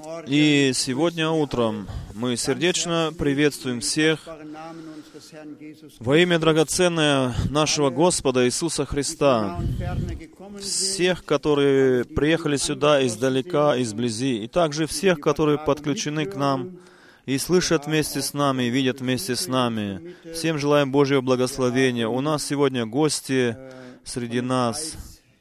И сегодня утром мы сердечно приветствуем всех во имя драгоценное нашего Господа Иисуса Христа, всех, которые приехали сюда издалека, изблизи, и также всех, которые подключены к нам и слышат вместе с нами, и видят вместе с нами. Всем желаем Божьего благословения. У нас сегодня гости среди нас.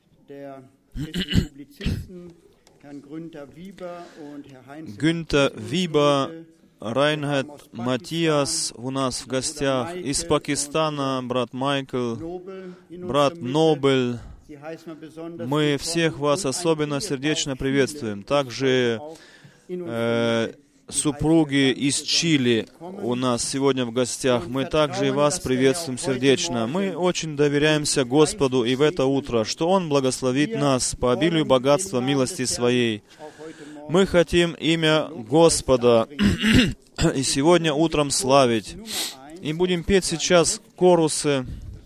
Günther Wieber, Reinhard Matthias у нас в гостях. Из Пакистана брат Майкл, брат Нобель. Мы всех вас особенно сердечно приветствуем. Также супруги из Чили у нас сегодня в гостях. Мы также и вас приветствуем сердечно. Мы очень доверяемся Господу и в это утро, что Он благословит нас по обилию богатства милости Своей. Мы хотим имя Господа и сегодня утром славить. И будем петь сейчас корусы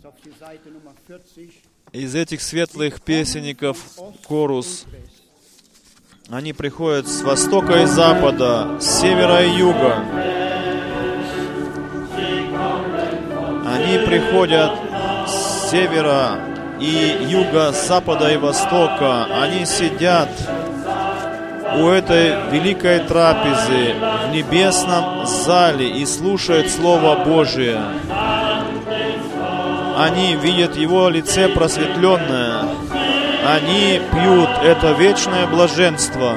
из этих светлых песенников. Корус. Они приходят с востока и запада, с севера и юга. Они приходят с севера и юга, с запада и востока. Они сидят у этой великой трапезы в небесном зале и слушают Слово Божие. Они видят Его лице просветленное. Они пьют это вечное блаженство,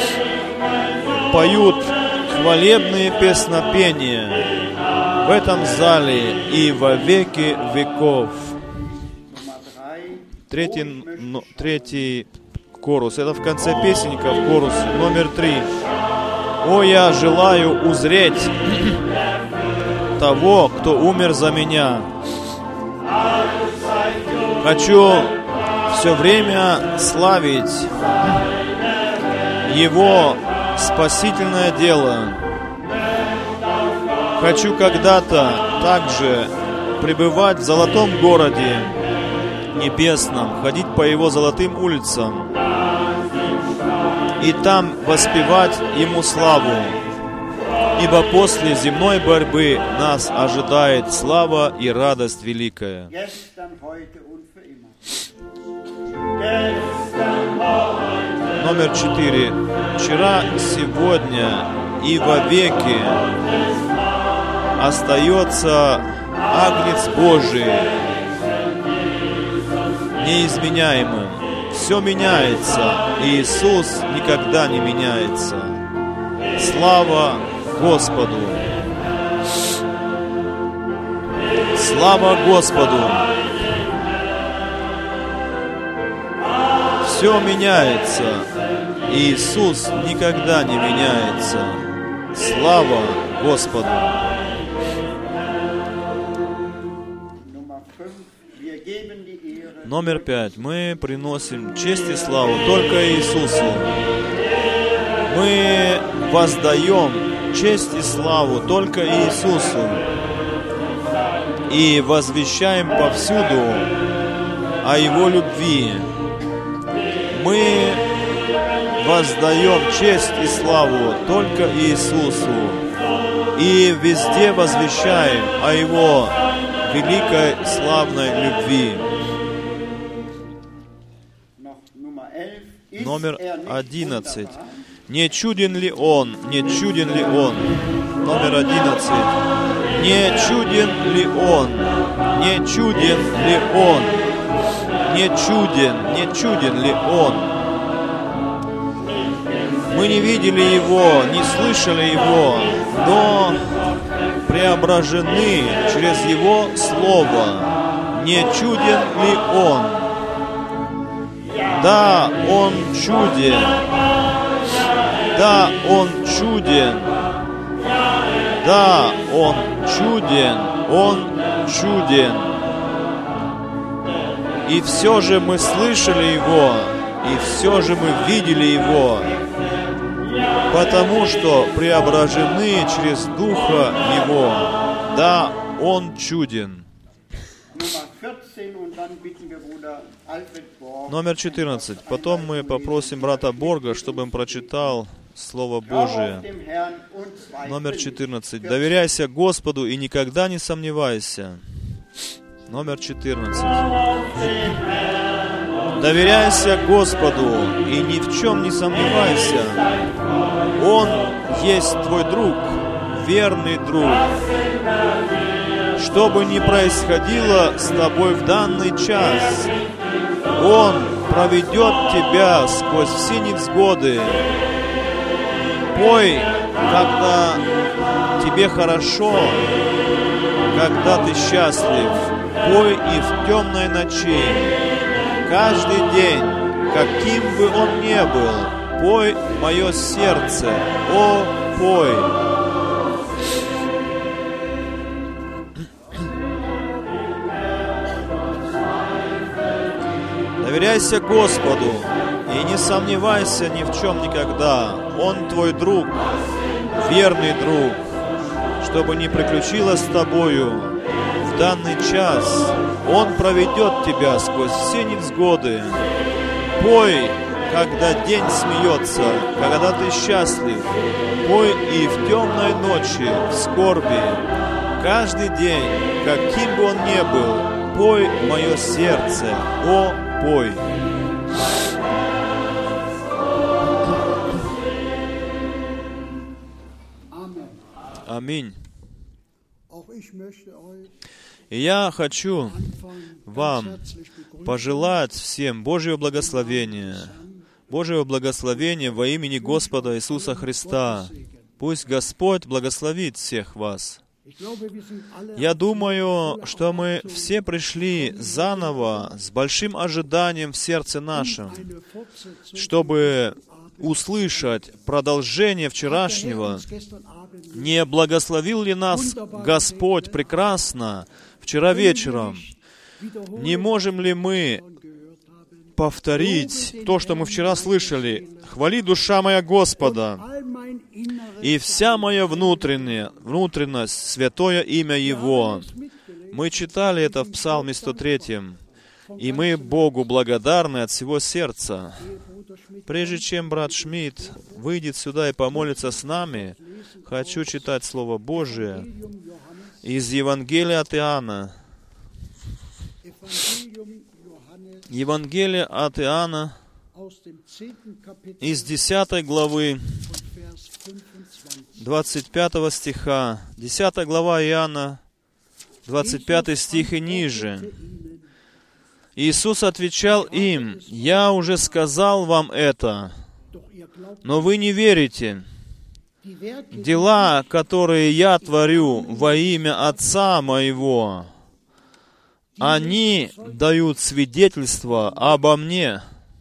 поют хвалебные песнопения в этом зале и во веки веков. Третий корус. Это в конце песенников корус номер 3. «О, я желаю узреть того, кто умер за меня. Хочу все время славить Его спасительное дело. Хочу когда-то также пребывать в золотом городе небесном, ходить по Его золотым улицам и там воспевать Ему славу. Ибо после земной борьбы нас ожидает слава и радость великая». Номер 4. Вчера, сегодня и вовеки остается Агнец Божий неизменяемым. Все меняется, и Иисус никогда не меняется. Слава Господу! Слава Господу! Все меняется, и Иисус никогда не меняется. Слава Господу! Номер 5. Мы приносим честь и славу только Иисусу. Мы воздаем честь и славу только Иисусу и возвещаем повсюду о Его любви. Мы воздаем честь и славу только Иисусу и везде возвещаем о Его великой славной любви. Номер 11. Не чуден ли Он? Не чуден ли Он? Номер 11. Не чуден ли Он? Не чуден ли Он? Не чуден ли Он? Мы не видели Его, не слышали Его, но преображены через Его Слово. Не чуден ли Он? Да, Он чуден. Да, Он чуден. Да, Он чуден. Он чуден. И все же мы слышали Его, и все же мы видели Его, потому что преображены через Духа Его. Да, Он чуден. Номер 14. Потом мы попросим брата Борга, чтобы он прочитал Слово Божие. Номер 14. Доверяйся Господу и никогда не сомневайся. Номер 14. Доверяйся Господу и ни в чем не сомневайся. Он есть твой друг, верный друг. Что бы ни происходило с тобой в данный час, Он проведет тебя сквозь все невзгоды. Пой, когда тебе хорошо, когда ты счастлив. Пой и в темной ночи. Каждый день, каким бы он ни был, пой, мое сердце, о, пой. Доверяйся Господу и не сомневайся ни в чем никогда. Он твой друг, верный друг. Что бы ни приключилось с тобою в данный час, Он проведет тебя сквозь все невзгоды. Пой, когда день смеется, когда ты счастлив. Пой и в темной ночи, в скорби. Каждый день, каким бы он ни был, пой, мое сердце, о, пой. Аминь. И я хочу вам пожелать всем Божьего благословения. Божьего благословения во имени Господа Иисуса Христа. Пусть Господь благословит всех вас. Я думаю, что мы все пришли заново с большим ожиданием в сердце нашем, чтобы услышать продолжение вчерашнего. Не благословил ли нас Господь прекрасно вчера вечером? Не можем ли мы повторить то, что мы вчера слышали? «Хвали, душа моя, Господа, и вся моя внутренность, святое имя Его». Мы читали это в Псалме 103, и мы Богу благодарны от всего сердца. Прежде чем брат Шмидт выйдет сюда и помолится с нами, хочу читать Слово Божие из Евангелия от Иоанна. Евангелие от Иоанна из 10 главы, 25 стиха. 10 глава Иоанна, 25 стих и ниже. Иисус отвечал им: «Я уже сказал вам это, но вы не верите. Дела, которые я творю во имя Отца моего, они дают свидетельство обо мне.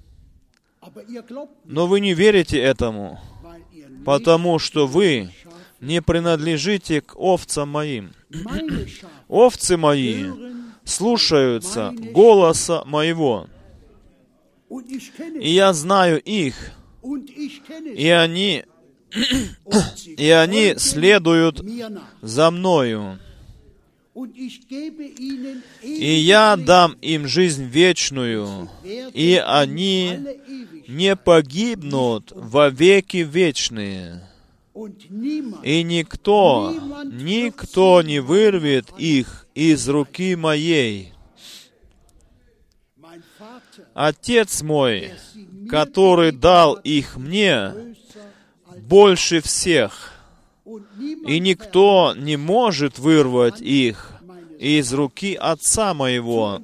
Но вы не верите этому, потому что вы не принадлежите к овцам моим. Овцы мои слушаются голоса моего, и я знаю их, и они следуют за мною. И я дам им жизнь вечную, и они не погибнут во веки вечные. И никто не вырвет их из руки моей. Отец мой, который дал их мне, больше всех, и никто не может вырвать их из руки Отца моего.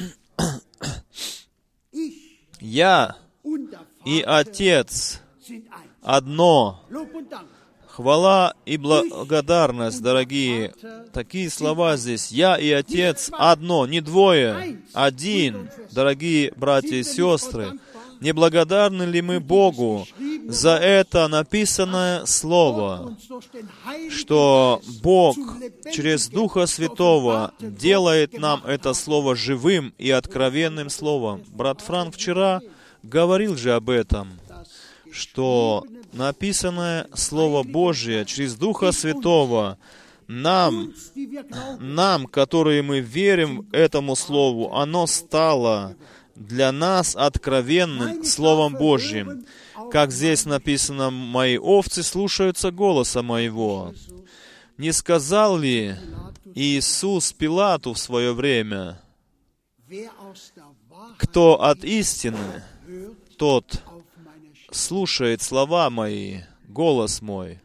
Я и Отец одно». Хвала и благодарность, дорогие. Такие слова здесь. Я и Отец одно, не двое, один. Дорогие братья и сестры, не благодарны ли мы Богу за это написанное Слово, что Бог через Духа Святого делает нам это Слово живым и откровенным Словом? Брат Франк вчера говорил же об этом, что написанное Слово Божие через Духа Святого нам, которые мы верим этому Слову, оно стало для нас откровенным Словом Божьим. Как здесь написано, «Мои овцы слушаются голоса моего». Не сказал ли Иисус Пилату в свое время: «Кто от истины, тот слушает слова мои, голос мой».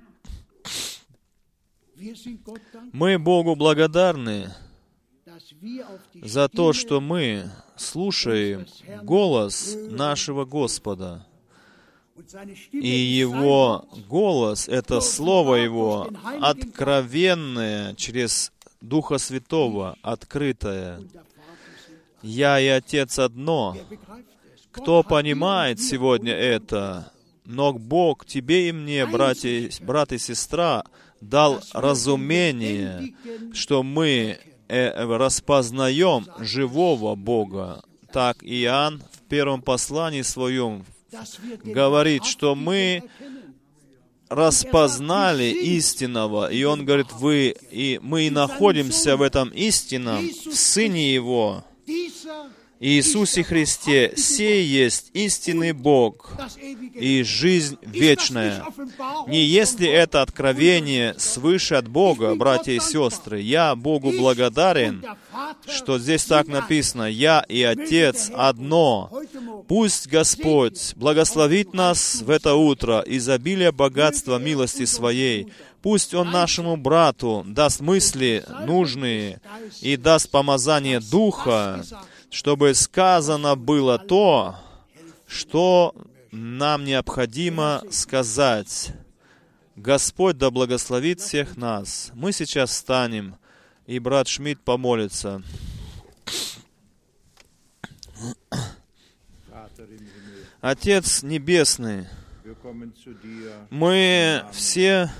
Мы Богу благодарны за то, что мы слушаем голос нашего Господа. И Его голос — это Слово Его, откровенное через Духа Святого, открытое. «Я и Отец одно». Кто понимает сегодня это? Но Бог тебе и мне, брат и сестра, дал разумение, что мы распознаем живого Бога. Так Иоанн в первом послании своем говорит, что мы распознали истинного. И он говорит, мы и находимся в этом истинном, в Сыне Его, Иисусе Христе. Сей есть истинный Бог и жизнь вечная. Не есть ли это откровение свыше от Бога, братья и сестры? Я Богу благодарен, что здесь так написано: «Я и Отец одно». Пусть Господь благословит нас в это утро, изобилие богатства милости Своей. Пусть Он нашему брату даст мысли нужные и даст помазание Духа, чтобы сказано было то, что нам необходимо сказать. Господь да благословит всех нас. Мы сейчас встанем, и брат Шмидт помолится. Отец Небесный, мы все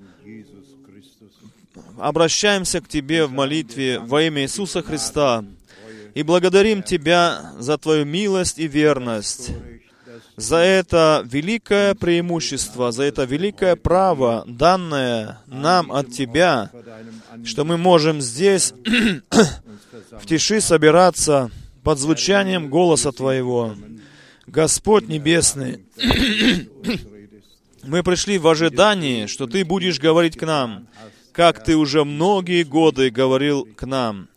обращаемся к Тебе в молитве во имя Иисуса Христа и благодарим Тебя за Твою милость и верность, за это великое преимущество, за это великое право, данное нам от Тебя, что мы можем здесь в тиши собираться под звучанием голоса Твоего. Господь Небесный, мы пришли в ожидании, что Ты будешь говорить к нам, как Ты уже многие годы говорил к нам.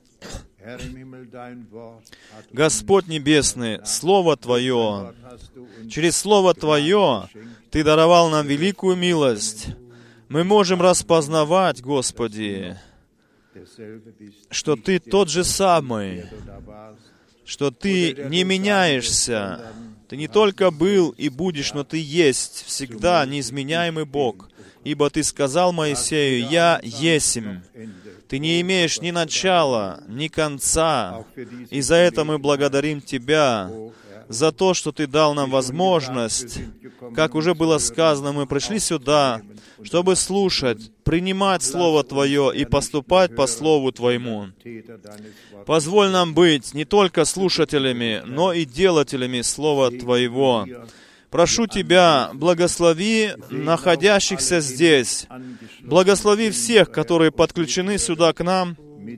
Господь Небесный, Слово Твое, через Слово Твое Ты даровал нам великую милость. Мы можем распознавать, Господи, что Ты тот же самый, что Ты не меняешься. Ты не только был и будешь, но Ты есть всегда неизменяемый Бог. Ибо Ты сказал Моисею: «Я есмь». Ты не имеешь ни начала, ни конца. И за это мы благодарим Тебя, за то, что Ты дал нам возможность. Как уже было сказано, мы пришли сюда, чтобы слушать, принимать Слово Твое и поступать по Слову Твоему. Позволь нам быть не только слушателями, но и делателями Слова Твоего. Прошу Тебя, благослови находящихся здесь, благослови всех, которые подключены сюда к нам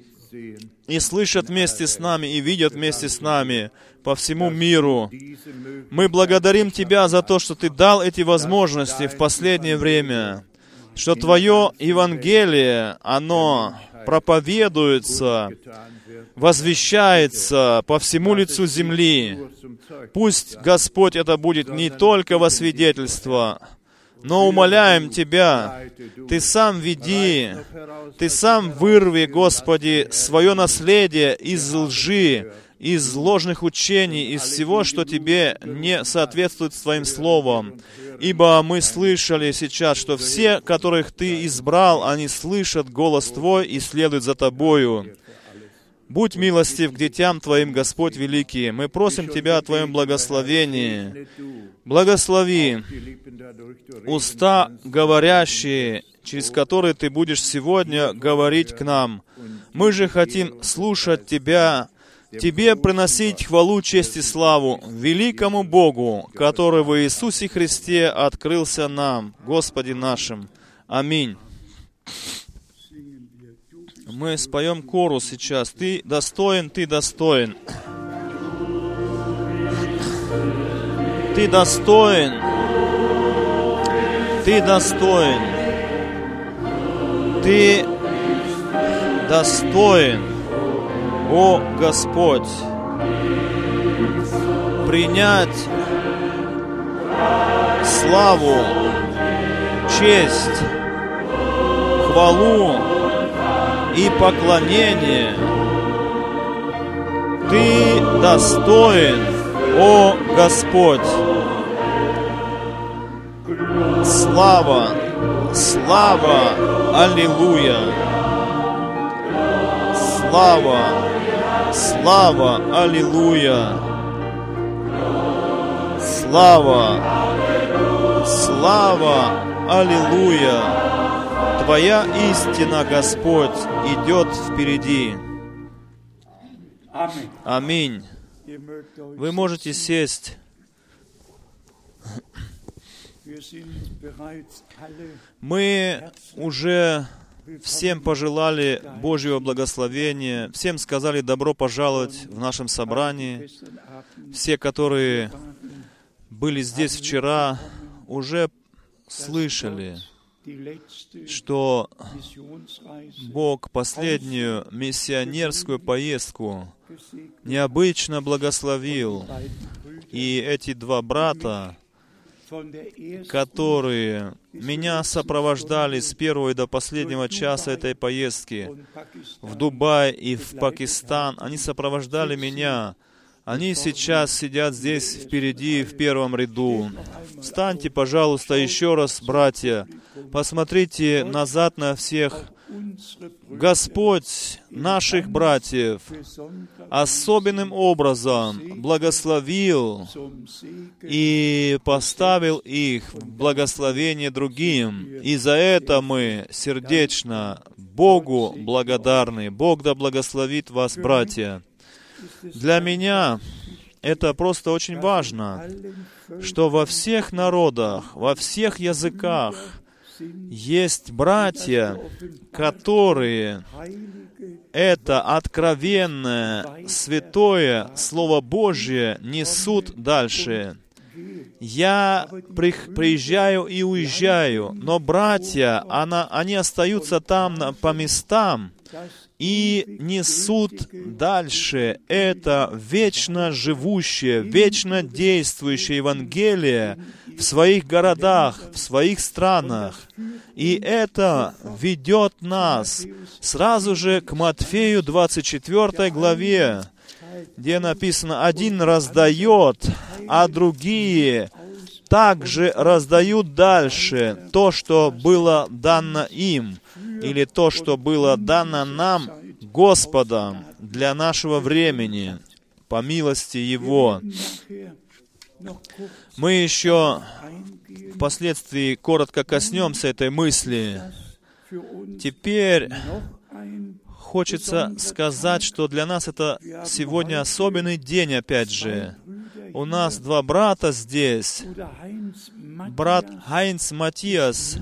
и слышат вместе с нами, и видят вместе с нами по всему миру. Мы благодарим Тебя за то, что Ты дал эти возможности в последнее время, что Твое Евангелие, оно проповедуется, возвещается по всему лицу земли. Пусть, Господь, это будет не только во свидетельство, но умоляем Тебя, Ты сам веди, Ты сам вырви, Господи, свое наследие из лжи, из ложных учений, из всего, что Тебе не соответствует с Твоим Словом. Ибо мы слышали сейчас, что все, которых Ты избрал, они слышат голос Твой и следуют за Тобою. Будь милостив к детям Твоим, Господь великий. Мы просим Тебя о Твоем благословении. Благослови уста говорящие, через которые Ты будешь сегодня говорить к нам. Мы же хотим слушать Тебя, Тебе приносить хвалу, честь и славу великому Богу, который в Иисусе Христе открылся нам, Господи нашим. Аминь. Мы споем хорус сейчас. Ты достоин, Ты достоин. Ты достоин. Ты достоин. Ты достоин, о Господь, принять славу, честь, хвалу и поклонение. Ты достоин, о Господь. Слава, слава, аллилуйя. Слава, слава, аллилуйя. Слава, слава, аллилуйя. Твоя истина, Господь, идет впереди. Аминь. Вы можете сесть. Мы уже всем пожелали Божьего благословения, всем сказали добро пожаловать в нашем собрании. Все, которые были здесь вчера, уже слышали, что Бог последнюю миссионерскую поездку необычно благословил. И эти два брата, которые меня сопровождали с первого до последнего часа этой поездки в Дубай и в Пакистан, они сопровождали меня. Они сейчас сидят здесь впереди, в первом ряду. Встаньте, пожалуйста, еще раз, братья. Посмотрите назад на всех. Господь наших братьев особенным образом благословил и поставил их в благословение другим. И за это мы сердечно Богу благодарны. Бог да благословит вас, братья. Для меня это просто очень важно, что во всех народах, во всех языках есть братья, которые это откровенное, святое Слово Божье несут дальше. Я приезжаю и уезжаю, но братья, они остаются там по местам и несут дальше это вечно живущее, вечно действующее Евангелие в своих городах, в своих странах. И это ведет нас сразу же к Матфею 24 главе, где написано: «Один раздает, а другие также раздают дальше то, что было дано им, или то, что было дано нам Господом для нашего времени, по милости Его». Мы еще впоследствии коротко коснемся этой мысли. Теперь хочется сказать, что для нас это сегодня особенный день, опять же. У нас два брата здесь. Брат Хайнц Матиас,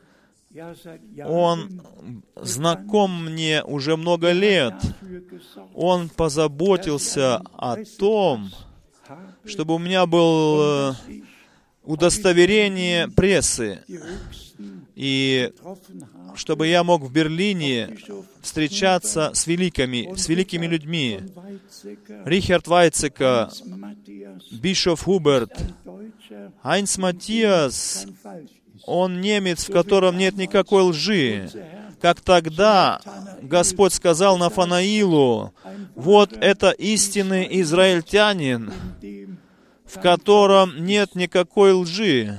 он знаком мне уже много лет. Он позаботился о том, чтобы у меня было удостоверение прессы, и чтобы я мог в Берлине встречаться с великими людьми. Рихард Вайцека, Бишоф Хуберт, Хайнц Матиас, он немец, в котором нет никакой лжи. Как тогда Господь сказал Нафанаилу: «Вот это истинный израильтянин, в котором нет никакой лжи».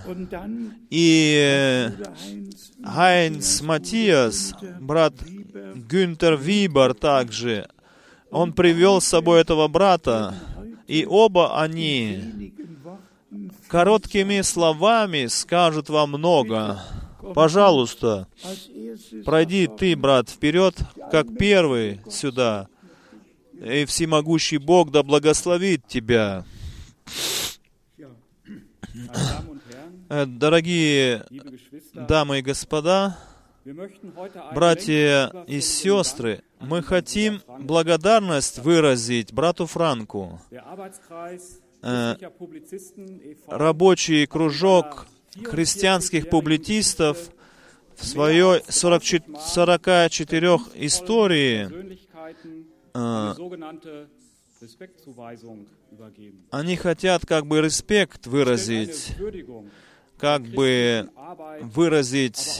И Хайнц Матиас, брат Гюнтер Вибер также, он привел с собой этого брата, и оба они короткими словами скажут вам много. Пожалуйста, пройди ты, брат, вперед, как первый сюда, и всемогущий Бог да благословит тебя. Дорогие дамы и господа, братья и сестры, мы хотим благодарность выразить брату Франку. Рабочий кружок христианских публицистов в своей 44 истории они хотят как бы респект выразить, как бы выразить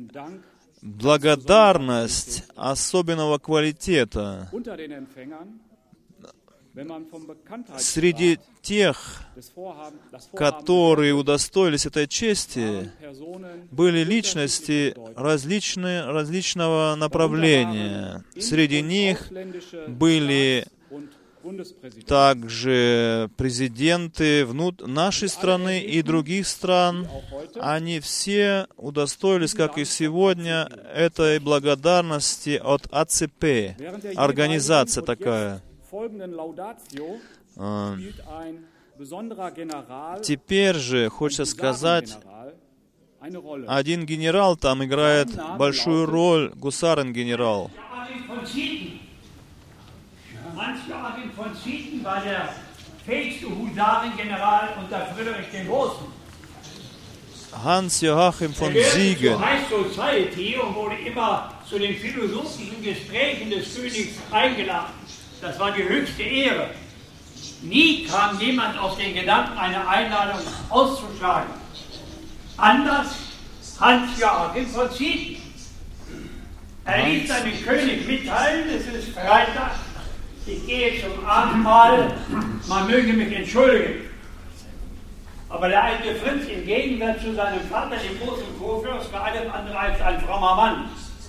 благодарность особенного квалитета среди тех, которые удостоились этой чести, были личности различного направления. Среди них были также президенты нашей страны и других стран. Они все удостоились, как и сегодня, этой благодарности от АЦП, организация такая. Теперь же хочется сказать, один генерал там играет большую роль, гусарен-генерал. Hans-Joachim von Zieten war der fähigste Husarengeneral unter Friedrich dem Großen. Hans-Joachim von Siegen. High Society und wurde immer zu den philosophischen Gesprächen des Königs eingeladen. Das war die höchste Ehre. Nie kam jemand auf den Gedanken, eine Einladung auszuschlagen. Anders Hans-Joachim von Zieten. Er ließ seinen König mitteilen, es ist Freitag. Ich gehe zum Abendmahl, man möge mich entschuldigen. Aber der alte Prinz im Gegensatz zu seinem Vater, dem großen Kurfürst, war alles andere als ein frommer Mann.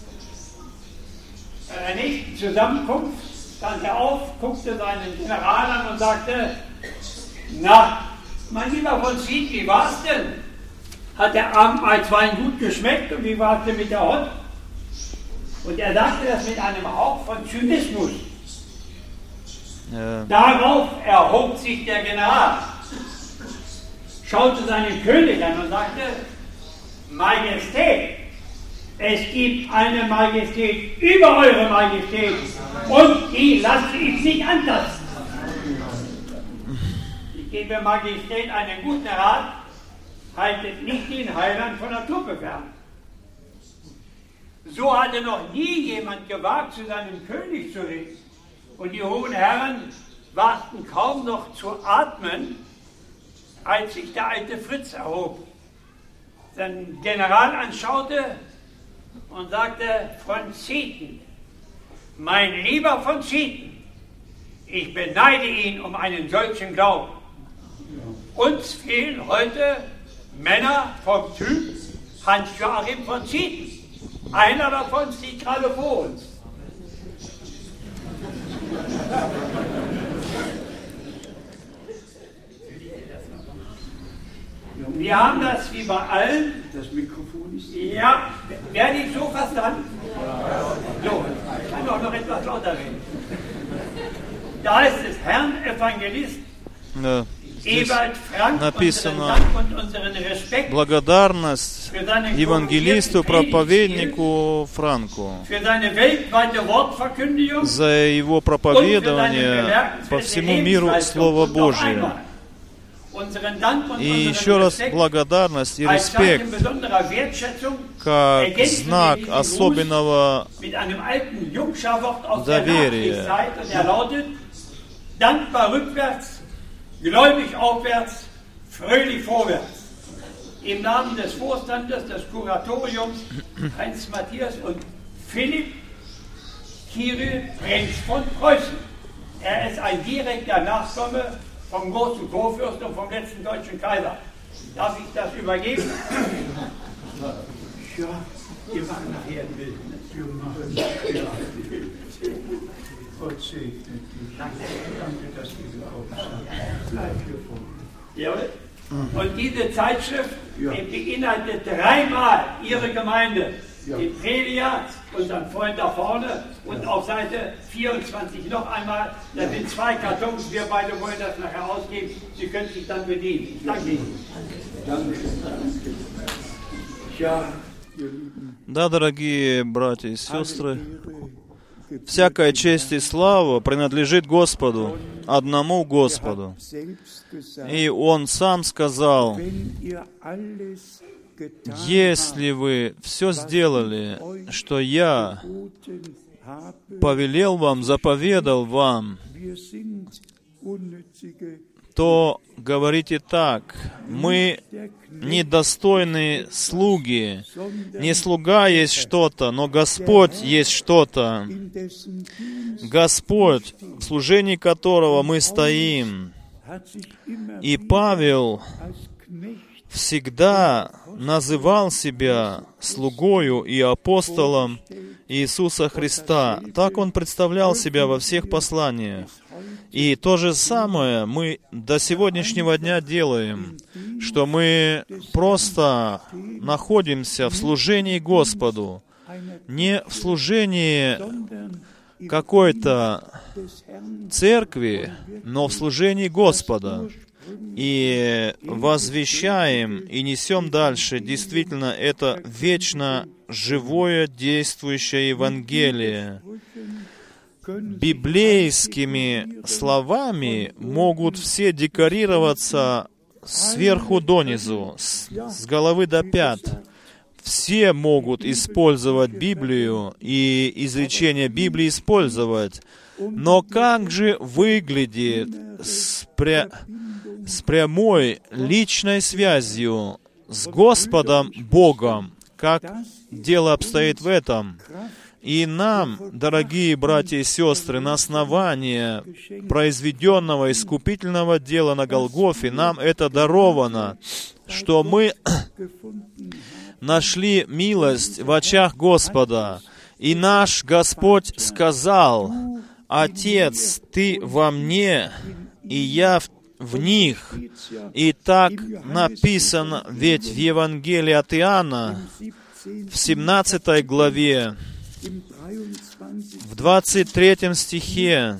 Bei der nächsten Zusammenkunft stand er auf, guckte seinen General an und sagte, na, mein lieber von Zieten, wie war's denn? Hat der Abendmahlswein gut geschmeckt und wie war's denn mit der Hot? Und er sagte das mit einem Hauch von Zynismus. Ja. Darauf erhob sich der General, schaute seinen König an und sagte, Majestät, es gibt eine Majestät über eure Majestät und die lasse ich nicht antasten. Ich gebe Majestät einen guten Rat, haltet nicht den Heiland von der Truppe fern. So hatte noch nie jemand gewagt, zu seinem König zu reden. Und die hohen Herren wagten kaum noch zu atmen, als sich der alte Fritz erhob, seinen General anschaute und sagte, von Zieten, mein lieber von Zieten, ich beneide ihn um einen solchen Glauben. Uns fehlen heute Männer vom Typ Hans-Joachim von Zieten. Einer davon steht gerade vor uns. Wir haben das wie bei allen. Das Mikrofon ist. Ja, werde ich so verstanden? So, ich kann doch noch etwas lauter reden. Da ist es Herrn Evangelist Ewald Frank, написано благодарность евангелисту, проповеднику Франку за его проповедование по всему миру Слова Божия. И еще раз благодарность и респект как знак особенного доверия. Gläubig aufwärts, fröhlich vorwärts. Im Namen des Vorstandes, des Kuratoriums, Heinz Matthias und Philipp Kirill Prinz von Preußen. Er ist ein direkter Nachkomme vom großen Kurfürsten und vom letzten deutschen Kaiser. Darf ich das übergeben? Ja, ihr macht nachher ein Bild. Gott segne dich. Danke, dass du gekommen bist. Bleib gefunden. Und diese Zeitschrift beinhaltet dreimal Ihre Gemeinde. Die Prelia, unseren Freund da vorne, und auf Seite 24 noch einmal. Da sind 2 Kartons. Wir beide wollen das nachher ausgeben. Sie können sich dann bedienen. Ich danke Ihnen. Danke. Да, дорогие братья и сестры, Всякая честь и слава принадлежит Господу, одному Господу. И Он Сам сказал: если вы все сделали, что Я повелел вам, заповедал вам, то говорите так: мы недостойные слуги. Не слуга есть что-то, но Господь есть что-то. Господь, в служении которого мы стоим. И Павел всегда называл себя слугою и апостолом Иисуса Христа. Так он представлял себя во всех посланиях. И то же самое мы до сегодняшнего дня делаем, что мы просто находимся в служении Господу, не в служении какой-то церкви, но в служении Господа. И возвещаем и несем дальше действительно это вечно живое действующее Евангелие. Библейскими словами могут все декорироваться сверху донизу, с головы до пят. Все могут использовать Библию и изречение Библии использовать. Но как же выглядит с прямой личной связью с Господом Богом? Как дело обстоит в этом? И нам, дорогие братья и сестры, на основании произведенного искупительного дела на Голгофе, нам это даровано, что мы нашли милость в очах Господа. И наш Господь сказал: «Отец, Ты во мне, и я в них». И так написано ведь в Евангелии от Иоанна, в 17 главе, в 23 стихе.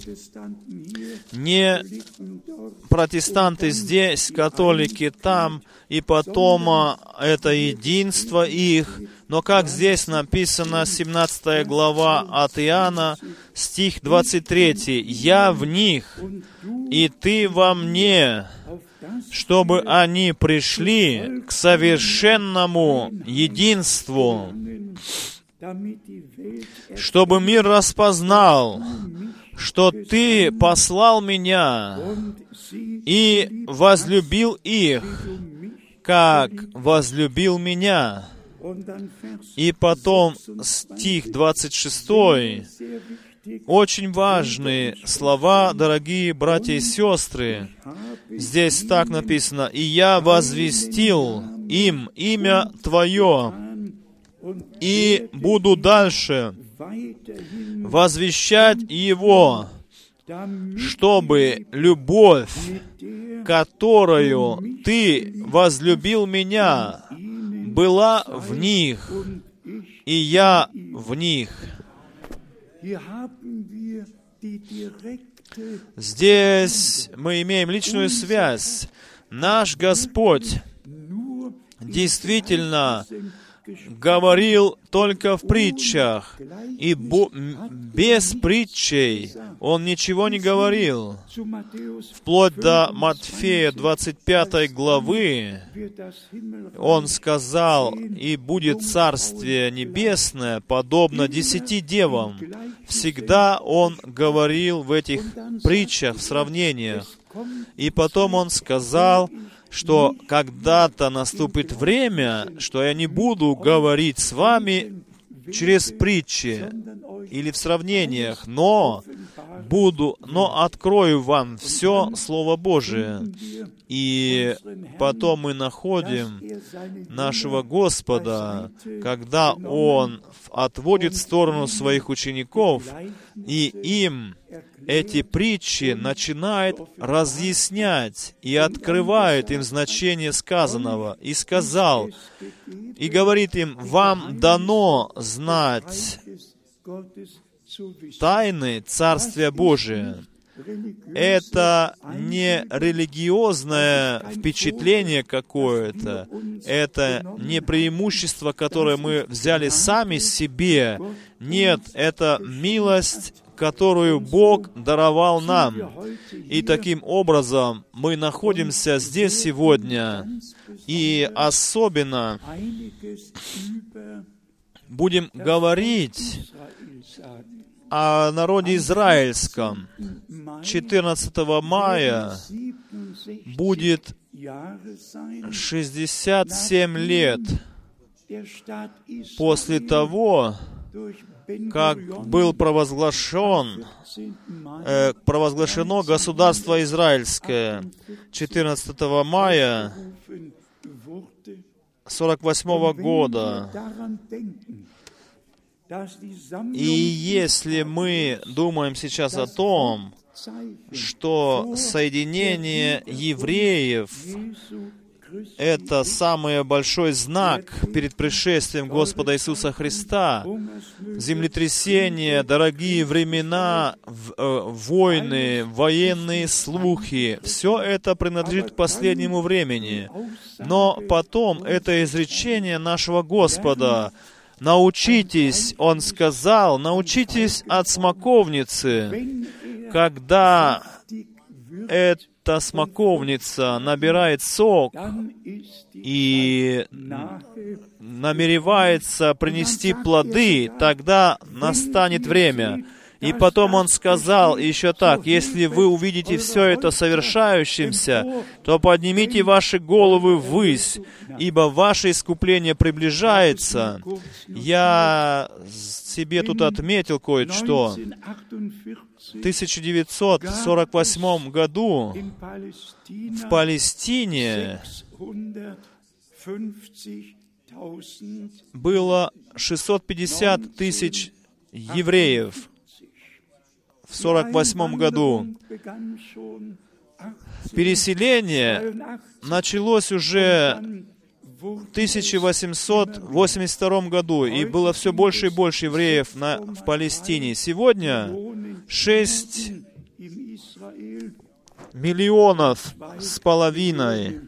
Не протестанты здесь, католики там, и потом это единство их. Но как здесь написано, 17 глава от Иоанна, стих 23. «Я в них, и Ты во мне, чтобы они пришли к совершенному единству, чтобы мир распознал, что Ты послал Меня и возлюбил их, как возлюбил Меня». И потом стих 26. Очень важные слова, дорогие братья и сестры. Здесь так написано: «И я возвестил им имя Твое, и буду дальше возвещать его, чтобы любовь, которую Ты возлюбил Меня, была в них, и я в них». Здесь мы имеем личную связь. Наш Господь действительно говорил только в притчах, и без притчей Он ничего не говорил. Вплоть до Матфея 25 главы Он сказал: «И будет Царствие Небесное подобно 10 девам». Всегда Он говорил в этих притчах, в сравнениях. И потом Он сказал, что когда-то наступит время, что я не буду говорить с вами через притчи или в сравнениях, но открою вам все Слово Божие. И потом мы находим нашего Господа, когда Он отводит в сторону своих учеников, и им эти притчи начинает разъяснять и открывает им значение сказанного. И сказал, и говорит им: «Вам дано знать тайны Царствия Божия». это не религиозное впечатление какое-то, это не преимущество, которое мы взяли сами себе. Нет, это милость, которую Бог даровал нам. И таким образом мы находимся здесь сегодня, и особенно будем говорить о народе израильском. 14 мая будет 67 лет после того, как было провозглашено государство израильское 14 мая 1948 года. И если мы думаем сейчас о том, что соединение евреев — это самый большой знак перед пришествием Господа Иисуса Христа, землетрясения, дорогие времена, войны, военные слухи, все это принадлежит к последнему времени. Но потом это изречение нашего Господа: «Научитесь», Он сказал, «научитесь от смоковницы». Когда эта смоковница набирает сок и намеревается принести плоды, тогда настанет время. И потом Он сказал еще так: «Если вы увидите все это совершающимся, то поднимите ваши головы ввысь, ибо ваше искупление приближается». Я себе тут отметил кое-что. В 1948 году в Палестине было 650 тысяч евреев. В 1948 году переселение началось уже в 1882 году, и было все больше и больше евреев в Палестине. Сегодня 6 миллионов с половиной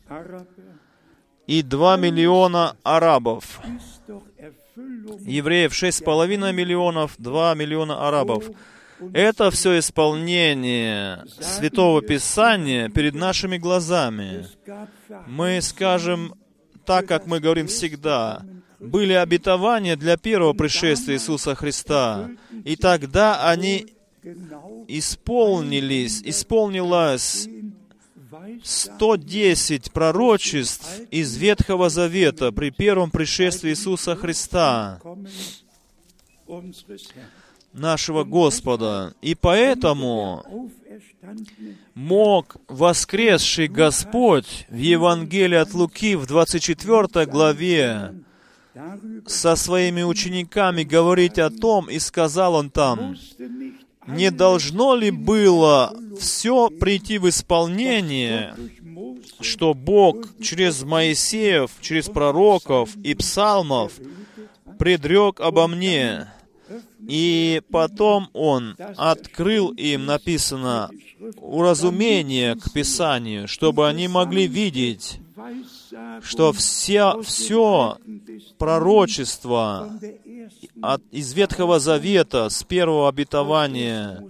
и 2 миллиона арабов. Евреев 6,5 миллионов, 2 миллиона арабов. Это все исполнение Святого Писания перед нашими глазами. Мы скажем так, как мы говорим всегда: были обетования для первого пришествия Иисуса Христа, и тогда они исполнилось 110 пророчеств из Ветхого Завета при первом пришествии Иисуса Христа, нашего Господа. И поэтому мог воскресший Господь в Евангелии от Луки в 24 главе со своими учениками говорить о том, и сказал Он там: «Не должно ли было все прийти в исполнение, что Бог через Моисеев, через пророков и псалмов предрек обо мне?» И потом Он открыл им, написано, уразумение к Писанию, чтобы они могли видеть, что все пророчество из Ветхого Завета, с первого обетования,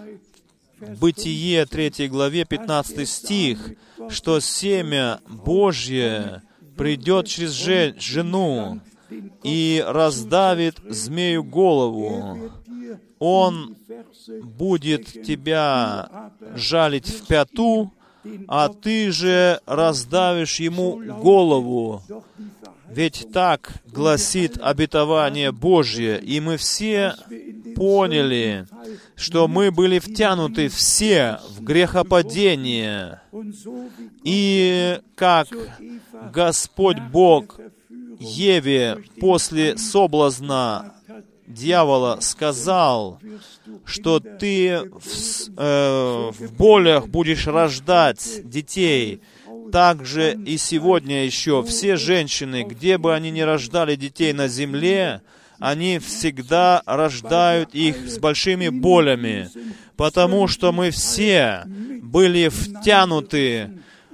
Бытие 3 главе, 15 стих, что семя Божье придет через жену и раздавит змею голову. Он будет тебя жалить в пяту, а ты же раздавишь ему голову. Ведь так гласит обетование Божье, и мы все поняли, что мы были втянуты все в грехопадение. И как Господь Бог Еве после соблазна дьявола сказал, что ты в болях будешь рождать детей, так же и сегодня еще все женщины, где бы они ни рождали детей на земле, они всегда рождают их с большими болями, потому что мы все были втянуты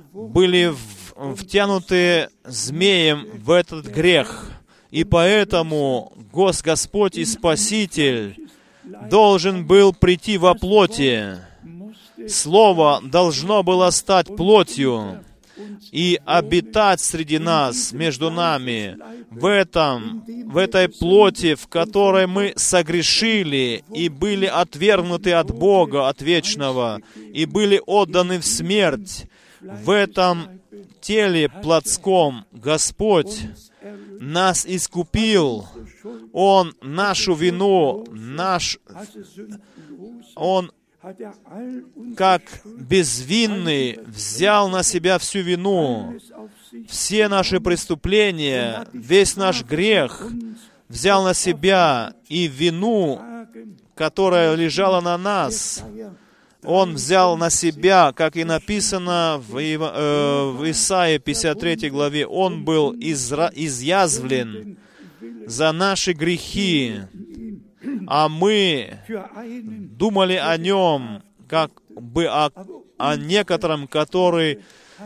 змеем в этот грех. И поэтому Господь и Спаситель должен был прийти во плоти. Слово должно было стать плотью и обитать среди нас, между нами, в этой плоти, в которой мы согрешили и были отвергнуты от Бога, от вечного, и были отданы в смерть. В этом теле плотском Господь нас искупил. Он нашу вину, Он как безвинный взял на себя всю вину, все наши преступления, весь наш грех взял на себя, и вину, которая лежала на нас, Он взял на себя, как и написано в Исаии 53 главе, Он был изъязвлен за наши грехи, а мы думали о Нем, как бы о некотором, который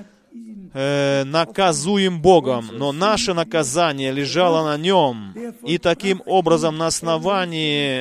наказуем Богом, но наше наказание лежало на Нем, и таким образом на основании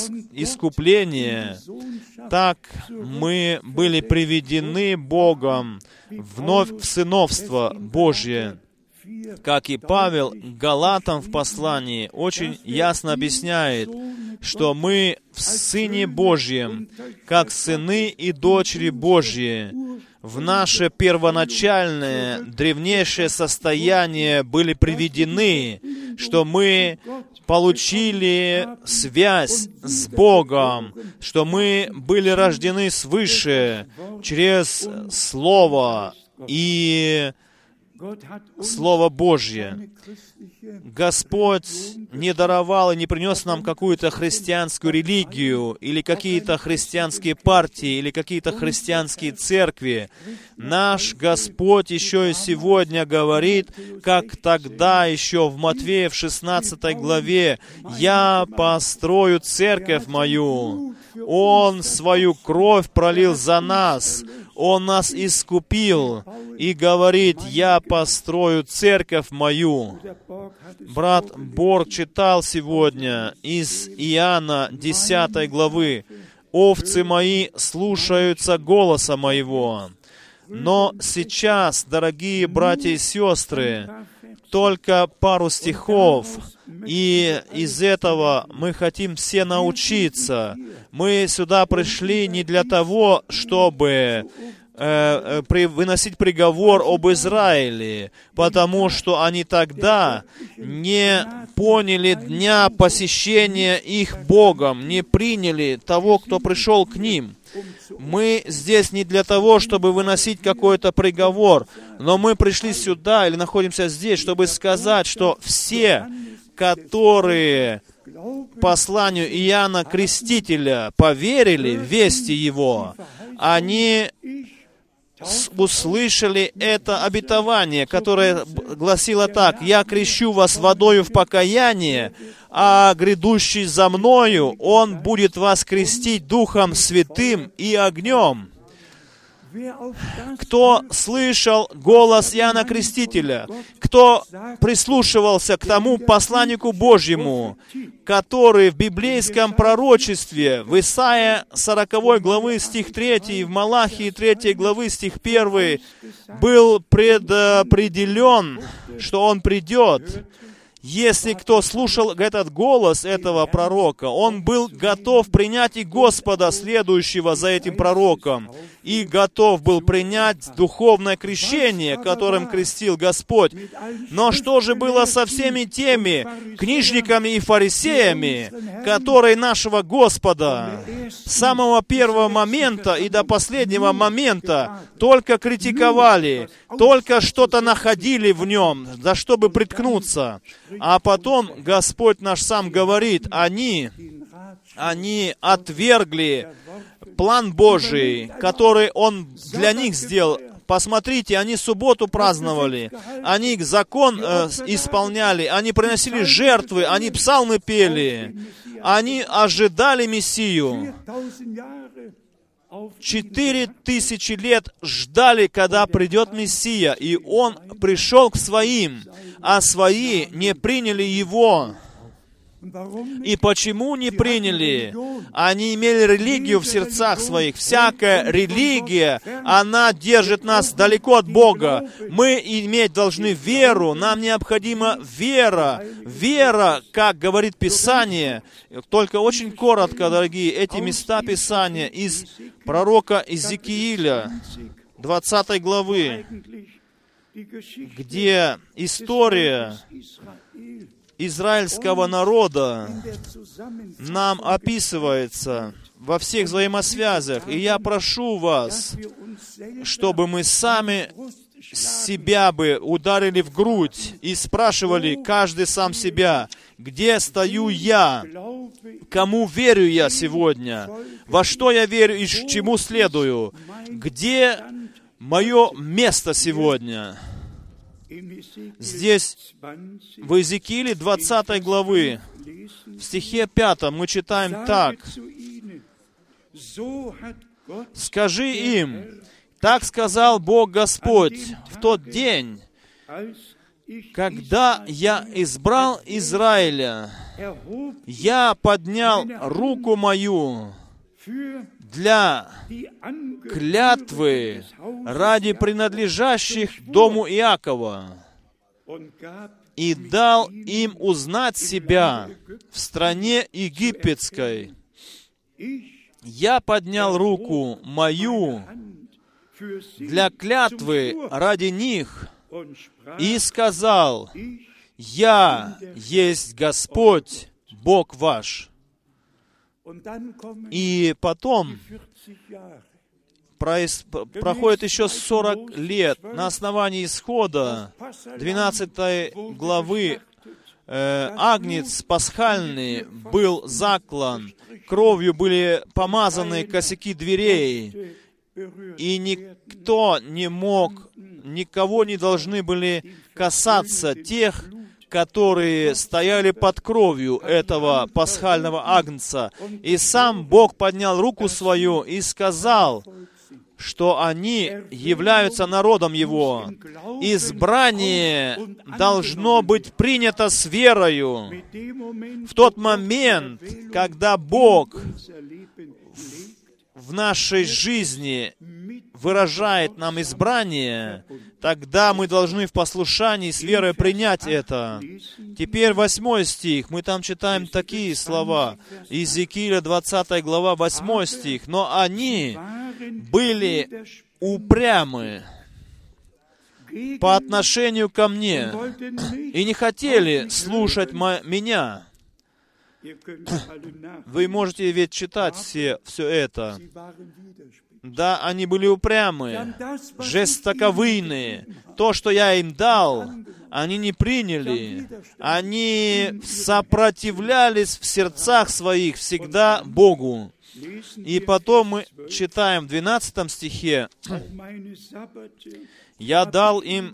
искупления, так мы были приведены Богом вновь в сыновство Божье. Как и Павел Галатам в послании очень ясно объясняет, что мы в Сыне Божьем, как сыны и дочери Божьи, в наше первоначальное, древнейшее состояние были приведены, что мы получили связь с Богом, что мы были рождены свыше через Слово и Слово Божье. Господь не даровал и не принес нам какую-то христианскую религию, или какие-то христианские партии, или какие-то христианские церкви. Наш Господь еще и сегодня говорит, как тогда еще в Матфея в 16 главе: «Я построю церковь мою». Он свою кровь пролил за нас. Он нас искупил и говорит: «Я построю церковь мою». Брат Борг читал сегодня из Иоанна 10 главы: «Овцы мои слушаются голоса моего». Но сейчас, дорогие братья и сестры, только пару стихов, и из этого мы хотим все научиться. Мы сюда пришли не для того, чтобы выносить приговор об Израиле, потому что они тогда не поняли дня посещения их Богом, не приняли того, кто пришел к ним. Мы здесь не для того, чтобы выносить какой-то приговор, но мы пришли сюда или находимся здесь, чтобы сказать, что все, которые посланию Иоанна Крестителя поверили в вести его, они услышали это обетование, которое гласило так: «Я крещу вас водою в покаяние, а грядущий за мною, Он будет вас крестить Духом Святым и огнем». Кто слышал голос Иоанна Крестителя, кто прислушивался к тому посланнику Божьему, который в библейском пророчестве, в Исаии 40 главы стих 3, и в Малахии 3 главы стих 1 был предопределен, что он придет. Если кто слушал этот голос этого пророка, он был готов принять и Господа, следующего за этим пророком, и готов был принять духовное крещение, которым крестил Господь. Но что же было со всеми теми книжниками и фарисеями, которые нашего Господа с самого первого момента и до последнего момента только критиковали, только что-то находили в нем, за что бы приткнуться? А потом Господь наш сам говорит: они отвергли план Божий, который Он для них сделал, Посмотрите, они субботу праздновали, они закон исполняли, они приносили жертвы, они псалмы пели, они ожидали Мессию. 4000 лет ждали, когда придет Мессия, и Он пришел к своим, а свои не приняли Его. И почему не приняли? Они имели религию в сердцах своих. Всякая религия, она держит нас далеко от Бога. Мы иметь должны веру. Нам необходима вера. Вера, как говорит Писание. Только очень коротко, дорогие, эти места Писания из пророка Иезекииля, 20 главы, где история израильского народа нам описывается во всех взаимосвязях. И я прошу вас, чтобы мы сами себя бы ударили в грудь и спрашивали каждый сам себя, где стою я, кому верю я сегодня, во что я верю и чему следую, где мое место сегодня. Здесь, в Иезекииле 20 главы, в стихе 5 мы читаем так. «Скажи им, так сказал Бог Господь, в тот день, когда я избрал Израиля, я поднял руку мою для клятвы ради принадлежащих дому Иакова и дал им узнать себя в стране египетской. Я поднял руку мою для клятвы ради них и сказал, я есть Господь, Бог ваш». И потом проходит еще 40 лет на основании Исхода, 12 главы, агнец пасхальный был заклан, кровью были помазаны косяки дверей, и никто не мог, никого не должны были касаться тех, которые стояли под кровью этого пасхального агнца. И сам Бог поднял руку свою и сказал, что они являются народом Его. Избрание должно быть принято с верою. В тот момент, когда Бог в нашей жизни выражает нам избрание, тогда мы должны в послушании с верой принять это. Теперь 8 стих, мы там читаем такие слова. Иезекииля 20 глава, 8 стих. «Но они были упрямы по отношению ко мне и не хотели слушать меня». Вы можете ведь читать все это. Да, они были упрямые, жестоковыйные. То, что я им дал, они не приняли. Они сопротивлялись в сердцах своих всегда Богу. И потом мы читаем в 12 стихе, «Я дал им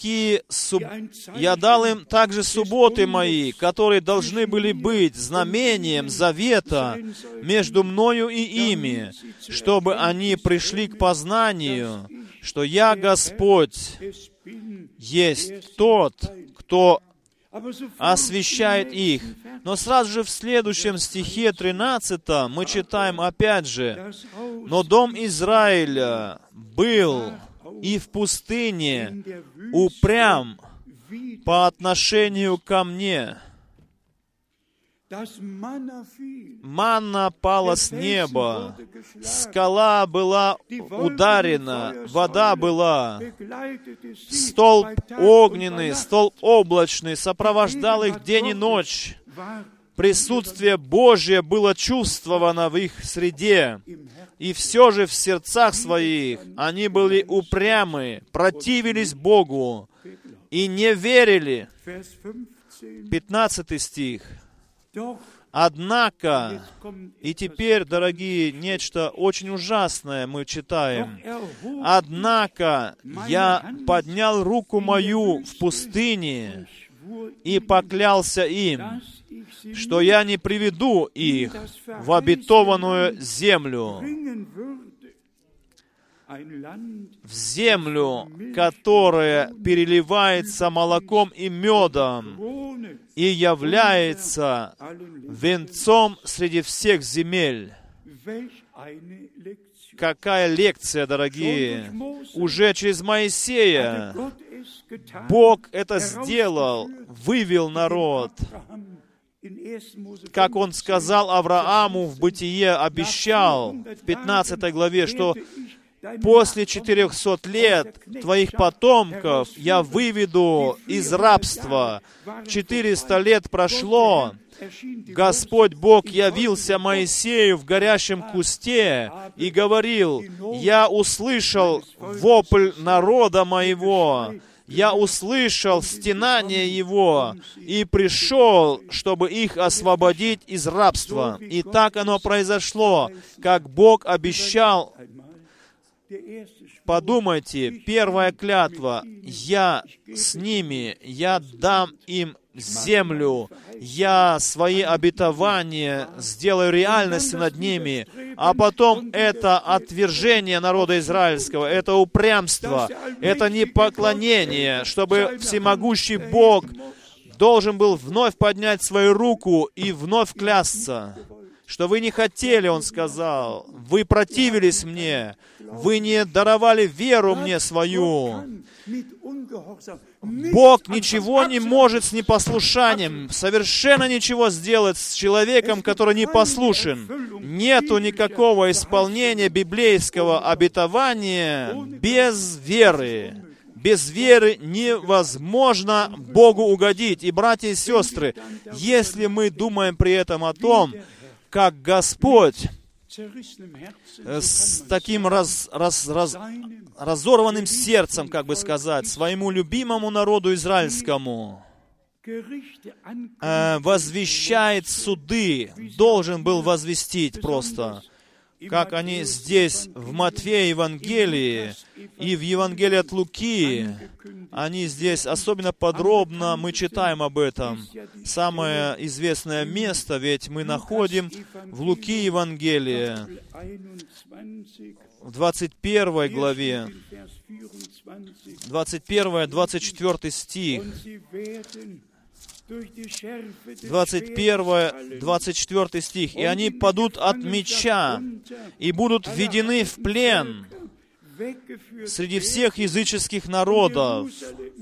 также субботы мои, которые должны были быть знамением завета между мною и ими, чтобы они пришли к познанию, что я Господь есть тот, кто освящает их». Но сразу же в следующем стихе 13 мы читаем опять же, «Но дом Израиля был и в пустыне упрям по отношению ко мне». Манна пала с неба, скала была ударена, вода была, столб огненный, столб облачный сопровождал их день и ночь. Присутствие Божье было чувствовано в их среде, и все же в сердцах своих они были упрямы, противились Богу и не верили. 15 стих. Однако, и теперь, дорогие, нечто очень ужасное мы читаем. Однако я поднял руку мою в пустыне и поклялся им, что я не приведу их в обетованную землю, в землю, которая переливается молоком и медом и является венцом среди всех земель. Какая лекция, дорогие! Уже через Моисея Бог это сделал, вывел народ. Как Он сказал Аврааму в Бытие, обещал в 15 главе, что после 400 лет твоих потомков я выведу из рабства. 400 лет прошло. Господь Бог явился Моисею в горящем кусте и говорил: «Я услышал вопль народа моего, я услышал стенание его и пришел, чтобы их освободить из рабства». И так оно произошло, как Бог обещал. Подумайте, первая клятва: «Я с ними, я дам им землю, я свои обетования сделаю реальностью над ними». А потом это отвержение народа израильского, это упрямство, это непоклонение, чтобы всемогущий Бог должен был вновь поднять свою руку и вновь клясться. Что вы не хотели, Он сказал, вы противились мне, вы не даровали веру мне свою. Бог ничего не может с непослушанием, совершенно ничего сделать с человеком, который непослушен. Нету никакого исполнения библейского обетования без веры. Без веры невозможно Богу угодить. И, братья и сестры, если мы думаем при этом о том, как Господь с таким разорванным сердцем, как бы сказать, своему любимому народу израильскому возвещает суды, должен был возвестить просто, как они здесь в Матфея Евангелии и в Евангелии от Луки, они здесь особенно подробно, мы читаем об этом. Самое известное место, ведь мы находим в Луки Евангелие, в 21 главе, 21-24 стих. 21-24 стих. «И они падут от меча, и будут введены в плен среди всех языческих народов,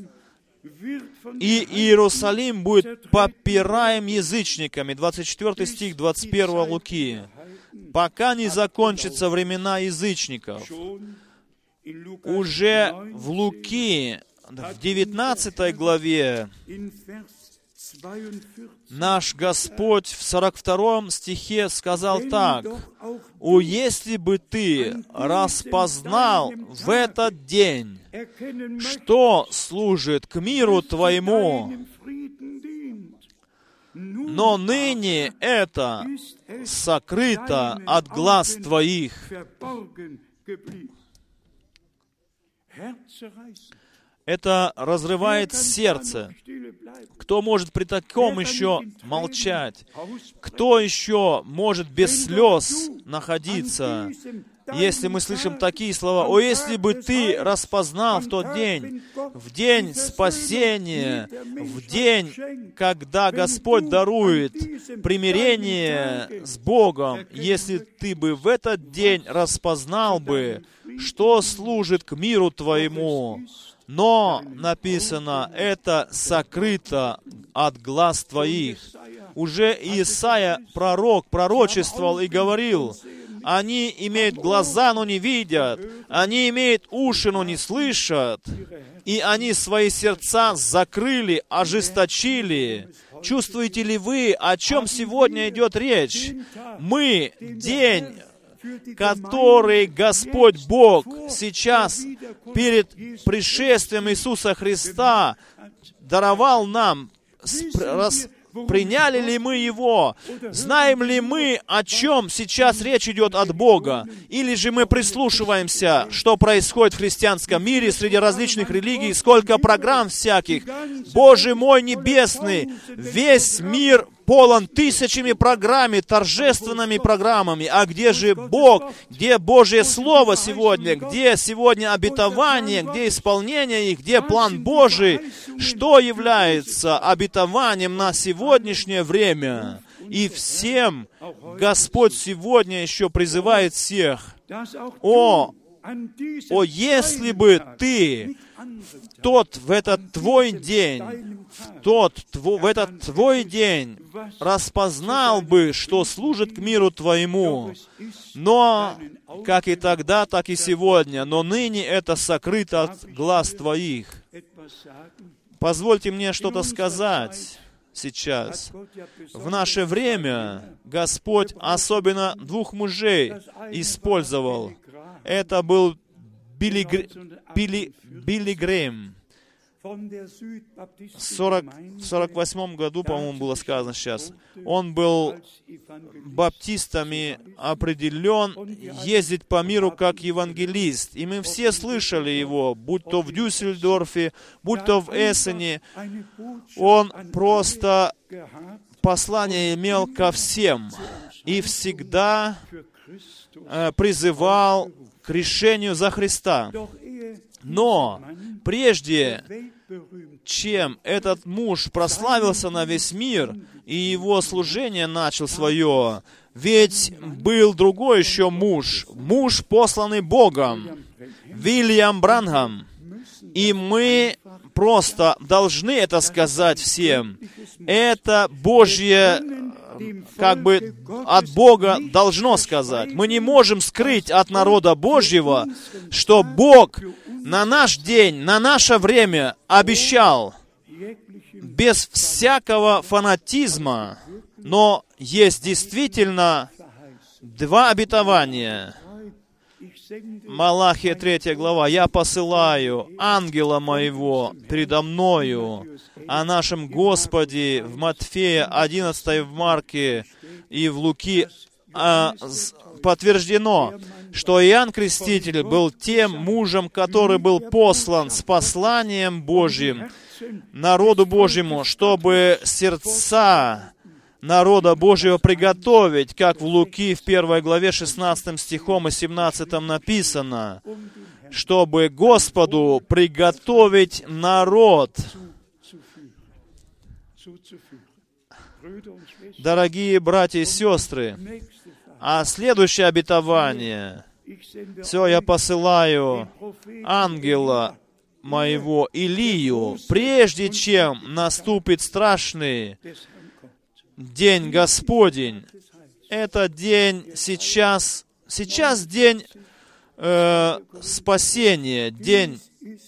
и Иерусалим будет попираем язычниками». 24 стих 21 Луки. «Пока не закончатся времена язычников». Уже в Луки, в 19 главе, наш Господь в 42 стихе сказал так: «О, если бы ты распознал в этот день, что служит к миру твоему, но ныне это сокрыто от глаз твоих». Это разрывает сердце. Кто может при таком еще молчать? Кто еще может без слез находиться? Если мы слышим такие слова: «О, если бы ты распознал в тот день, в день спасения, в день, когда Господь дарует примирение с Богом, если ты бы в этот день распознал бы, что служит к миру твоему, но, написано, это сокрыто от глаз твоих». Уже Исаия, пророк, пророчествовал и говорил: «Они имеют глаза, но не видят, они имеют уши, но не слышат, и они свои сердца закрыли, ожесточили». Чувствуете ли вы, о чем сегодня идет речь? Мы, день, который Господь Бог сейчас перед пришествием Иисуса Христа даровал нам, приняли ли мы его? Знаем ли мы, о чем сейчас речь идет от Бога? Или же мы прислушиваемся, что происходит в христианском мире среди различных религий, сколько программ всяких. Боже мой небесный, весь мир полон тысячами программ, торжественными программами. А где же Бог? Где Божье Слово сегодня? Где сегодня обетование? Где исполнение их? Где план Божий? Что является обетованием на сегодняшнее время? И всем Господь сегодня еще призывает всех. Если бы ты в этот твой день распознал бы, что служит к миру твоему, но как и тогда, так и сегодня, но ныне это сокрыто от глаз твоих. Позвольте мне что-то сказать сейчас. В наше время Господь особенно двух мужей использовал. Это был Билли Грэм. В 48 году, по-моему, было сказано сейчас. Он был баптистами определен ездить по миру как евангелист. И мы все слышали его, будь то в Дюссельдорфе, будь то в Эссене. Он просто послание имел ко всем. И всегда призывал к решению за Христа. Но прежде чем этот муж прославился на весь мир, и его служение начал свое, ведь был другой еще муж, посланный Богом, Вильям Бранхам. И мы просто должны это сказать всем. Это Божье, от Бога должно сказать. Мы не можем скрыть от народа Божьего, что Бог на наш день, на наше время обещал, без всякого фанатизма, но есть действительно два обетования. Малахия 3 глава. «Я посылаю ангела моего передо мною». О нашем Господе в Матфея 11, в Марке и в Луки подтверждено, что Иоанн Креститель был тем мужем, который был послан с посланием Божьим народу Божьему, чтобы сердца народа Божьего приготовить, как в Луки в 1 главе 16 стихом и 17 написано, чтобы Господу приготовить народ. Дорогие братья и сестры, а следующее обетование: «Все, я посылаю ангела моего Илию, прежде чем наступит страшный день Господень». Это день сейчас день спасения, день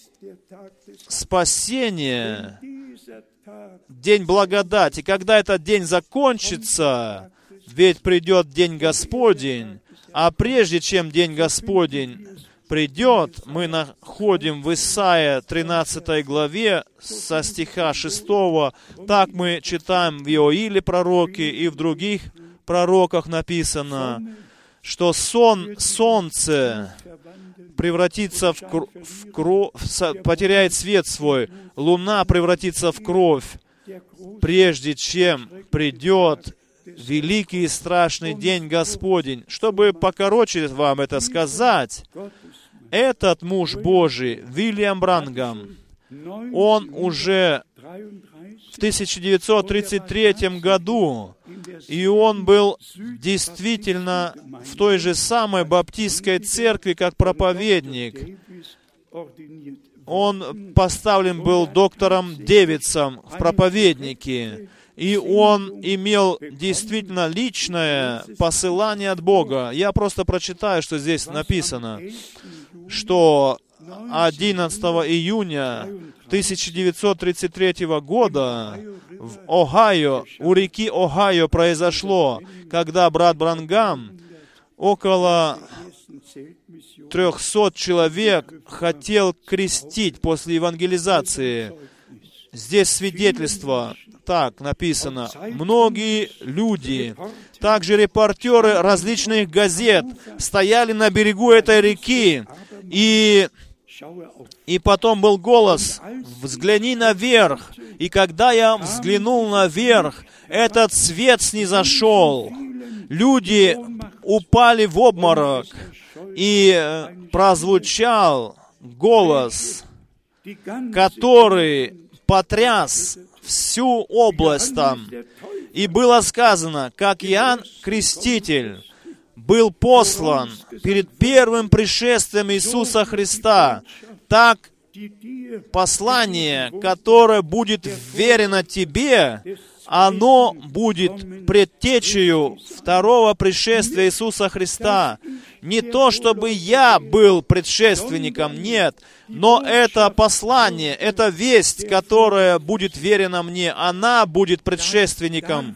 спасения, день благодати. Когда этот день закончится, ведь придет день Господень, а прежде чем день Господень придет, мы находим в Исаия 13 главе со стиха 6, так мы читаем в Иоиле пророке и в других пророках написано, что солнце превратится потеряет свет свой, луна превратится в кровь, прежде чем придет великий и страшный день Господень. Чтобы покороче вам это сказать, этот муж Божий, Вильям Бранхам, он уже в 1933 году, и он был действительно в той же самой баптистской церкви, как проповедник. Он поставлен был доктором Дэвидсом в проповеднике, и он имел действительно личное посылание от Бога. Я просто прочитаю, что здесь написано, что 11 июня 1933 года в Огайо, у реки Огайо произошло, когда брат Бранхам около 300 человек хотел крестить после евангелизации. Здесь свидетельство, так написано: многие люди, также репортеры различных газет, стояли на берегу этой реки, и потом был голос: «Взгляни наверх». И когда я взглянул наверх, этот свет снизошел. Люди упали в обморок, и прозвучал голос, который потряс всю область там. И было сказано, как Иоанн Креститель был послан перед первым пришествием Иисуса Христа, так послание, которое будет верено тебе, оно будет предтечею второго пришествия Иисуса Христа. Не то, чтобы я был предшественником, нет, но это послание, это весть, которая будет верена мне, она будет предшественником.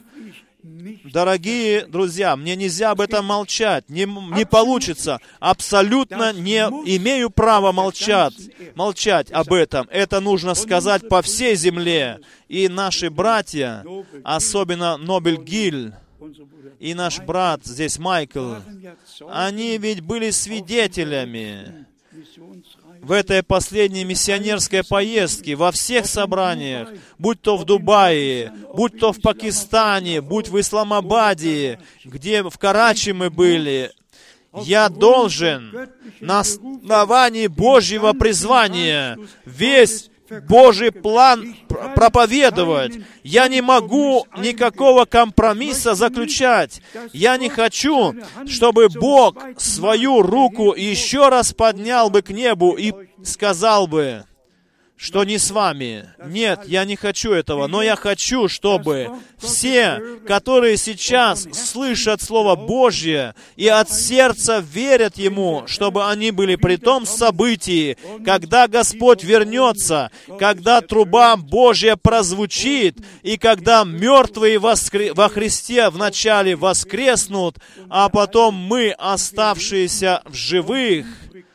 Дорогие друзья, мне нельзя об этом молчать, не получится. Абсолютно не имею права молчать об этом. Это нужно сказать по всей земле. И наши братья, особенно Нобель Гиль, и наш брат здесь Майкл, они ведь были свидетелями в этой последней миссионерской поездке, во всех собраниях, будь то в Дубае, будь то в Пакистане, будь в Исламабаде, где в Карачи мы были. Я должен на основании Божьего призвания весь Божий план проповедовать. Я не могу никакого компромисса заключать. Я не хочу, чтобы Бог свою руку еще раз поднял бы к небу и сказал бы, что не с вами. Нет, я не хочу этого, но я хочу, чтобы все, которые сейчас слышат Слово Божье и от сердца верят Ему, чтобы они были при том событии, когда Господь вернется, когда труба Божья прозвучит, и когда мертвые во Христе вначале воскреснут, а потом мы, оставшиеся в живых,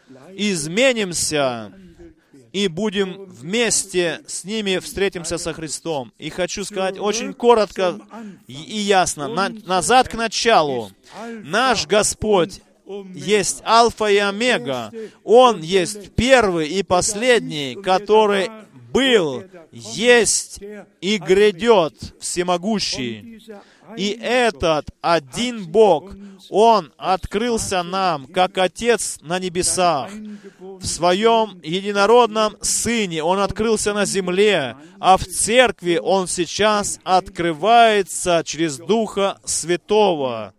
изменимся, и будем вместе с ними встретимся со Христом. И хочу сказать очень коротко и ясно, назад к началу. Наш Господь есть Альфа и Омега. Он есть первый и последний, который был, есть и грядет, всемогущий. И этот один Бог, Он открылся нам, как Отец на небесах. В Своем единородном Сыне Он открылся на земле, а в Церкви Он сейчас открывается через Духа Святого.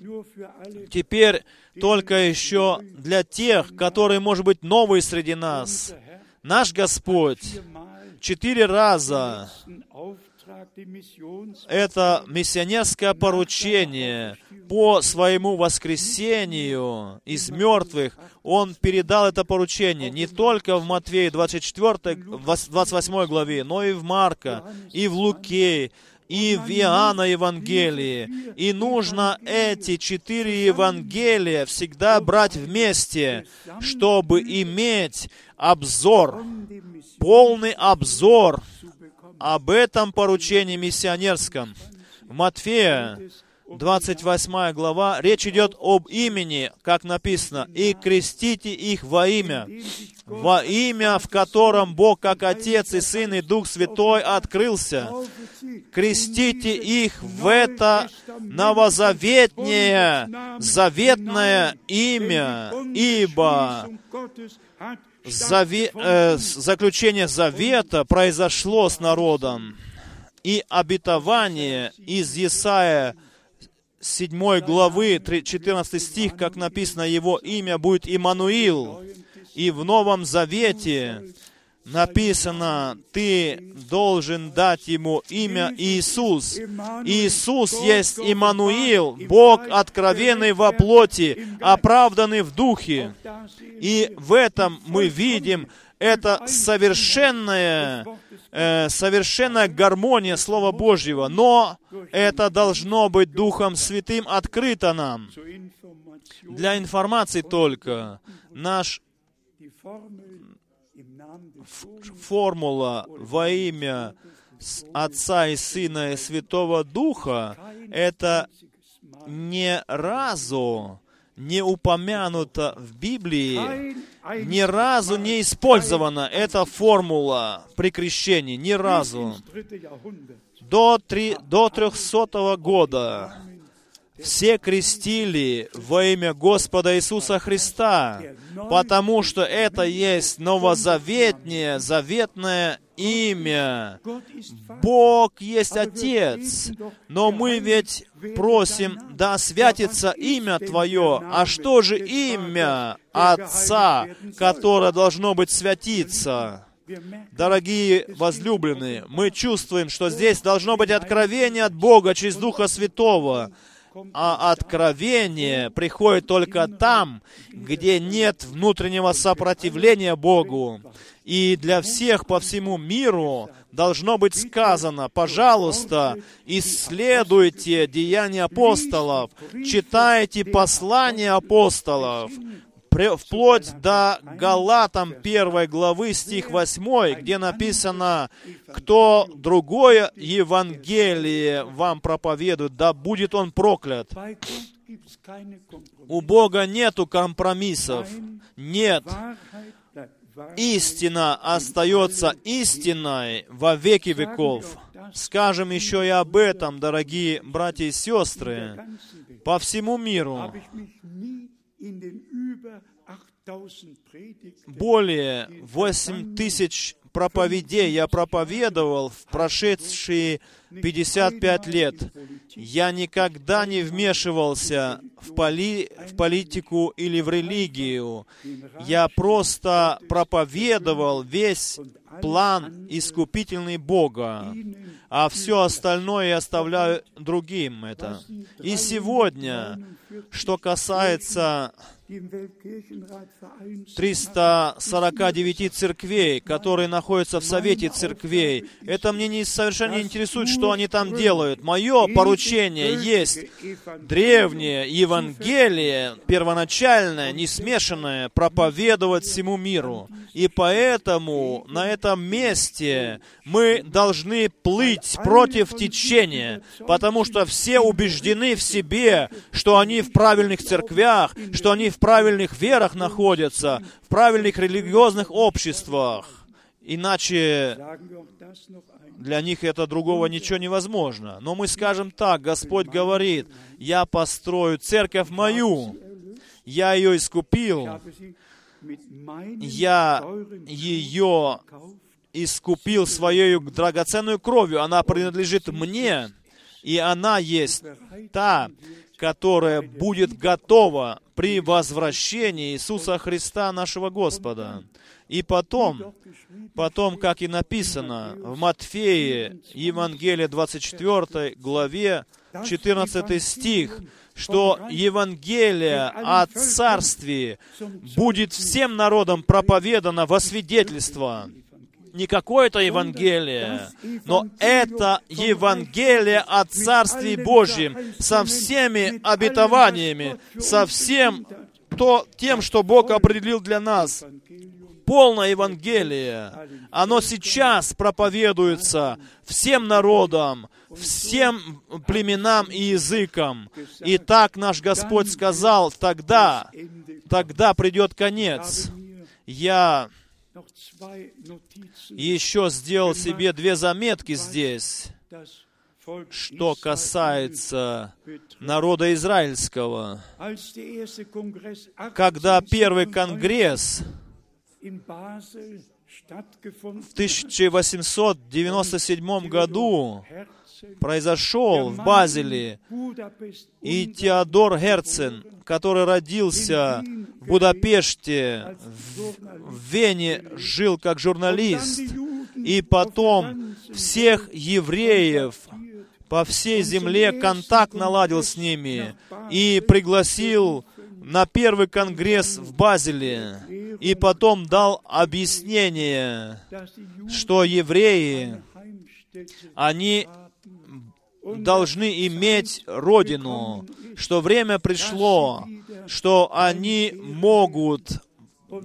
Теперь только еще для тех, которые, может быть, новые среди нас. Наш Господь 4 раза это миссионерское поручение по своему воскресению из мертвых. Он передал это поручение не только в Матфея 24, 28 главе, но и в Марка, и в Луке, и в Иоанна Евангелии. И нужно эти 4 Евангелия всегда брать вместе, чтобы иметь обзор, полный обзор об этом поручении миссионерском. В Матфея 28 глава речь идет об имени, как написано, «И крестите их во имя», в котором Бог, как Отец и Сын и Дух Святой, открылся. Крестите их в это новозаветное, заветное имя, ибо заключение завета произошло с народом, и обетование из Исаия 7 главы, 14 стих, как написано, его имя будет Иммануил. И в Новом Завете написано, ты должен дать ему имя Иисус. Иисус есть Иммануил, Бог откровенный во плоти, оправданный в духе. И в этом мы видим это совершенная гармония Слова Божьего. Но это должно быть Духом Святым открыто нам. Для информации только. Формула во имя Отца и Сына и Святого Духа, это ни разу не упомянуто в Библии, ни разу не использована эта формула при крещении, ни разу. До 300 года все крестили во имя Господа Иисуса Христа, потому что это есть новозаветное, заветное имя. Бог есть Отец, но мы ведь просим, да святится имя Твое. А что же имя Отца, которое должно быть святиться? Дорогие возлюбленные, мы чувствуем, что здесь должно быть откровение от Бога через Духа Святого. А откровение приходит только там, где нет внутреннего сопротивления Богу. И для всех по всему миру должно быть сказано: пожалуйста, исследуйте деяния апостолов, читайте послания апостолов, вплоть до Галатам 1 главы, стих 8, где написано: «Кто другое Евангелие вам проповедует, да будет он проклят». У Бога нету компромиссов. Нет. Истина остается истиной во веки веков. Скажем еще и об этом, дорогие братья и сестры, по всему миру. Более 8000 проповедей я проповедовал в прошедшие 55 лет. Я никогда не вмешивался в политику или в религию. Я просто проповедовал весь план искупительный Бога, а все остальное я оставляю другим это. И сегодня, что касается 349 церквей, которые находятся в Совете церквей, это мне совершенно не интересует, что они там делают. Мое поручение есть древнее Евангелие, первоначальное, не смешанное, проповедовать всему миру. И поэтому на этом месте мы должны плыть против течения, потому что все убеждены в себе, что они в правильных церквях, что они в правильных верах находятся, в правильных религиозных обществах. Иначе для них это другого ничего невозможно. Но мы скажем так: Господь говорит: «Я построю церковь мою, я ее искупил, я ее искупил своей драгоценной кровью, она принадлежит мне, и она есть та, которая будет готова при возвращении Иисуса Христа, нашего Господа». И потом, как и написано в Матфея, Евангелие 24 главе, 14 стих, что Евангелие о Царстве будет всем народам проповедано во свидетельство. Не какое-то Евангелие, но это Евангелие о Царстве Божьем со всеми обетованиями, со всем тем, что Бог определил для нас. Полное Евангелие. Оно сейчас проповедуется всем народам, всем племенам и языкам. И так наш Господь сказал: тогда придет конец. Я еще сделал себе 2 заметки здесь, что касается народа израильского. Когда первый конгресс в 1897 году произошел в Базеле, и Теодор Герцен, который родился в Будапеште, в Вене жил как журналист, и потом всех евреев по всей земле контакт наладил с ними и пригласил на первый конгресс в Базеле, и потом дал объяснение, что евреи, они должны иметь родину, что время пришло, что они могут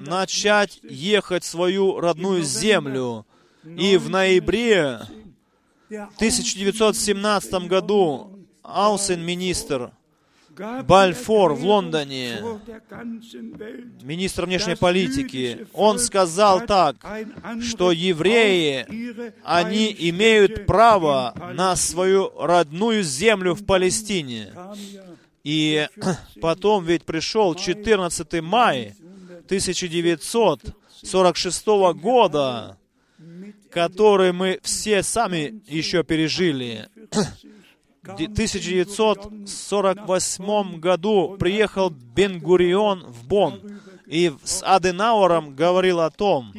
начать ехать в свою родную землю. И в ноябре 1917 году аусен-министр Бальфор в Лондоне, министр внешней политики, он сказал так, что евреи, они имеют право на свою родную землю в Палестине. И потом ведь пришел 14 мая 1946 года, который мы все сами еще пережили. В 1948 году приехал Бен-Гурион в Бонн и с Аденауэром говорил о том,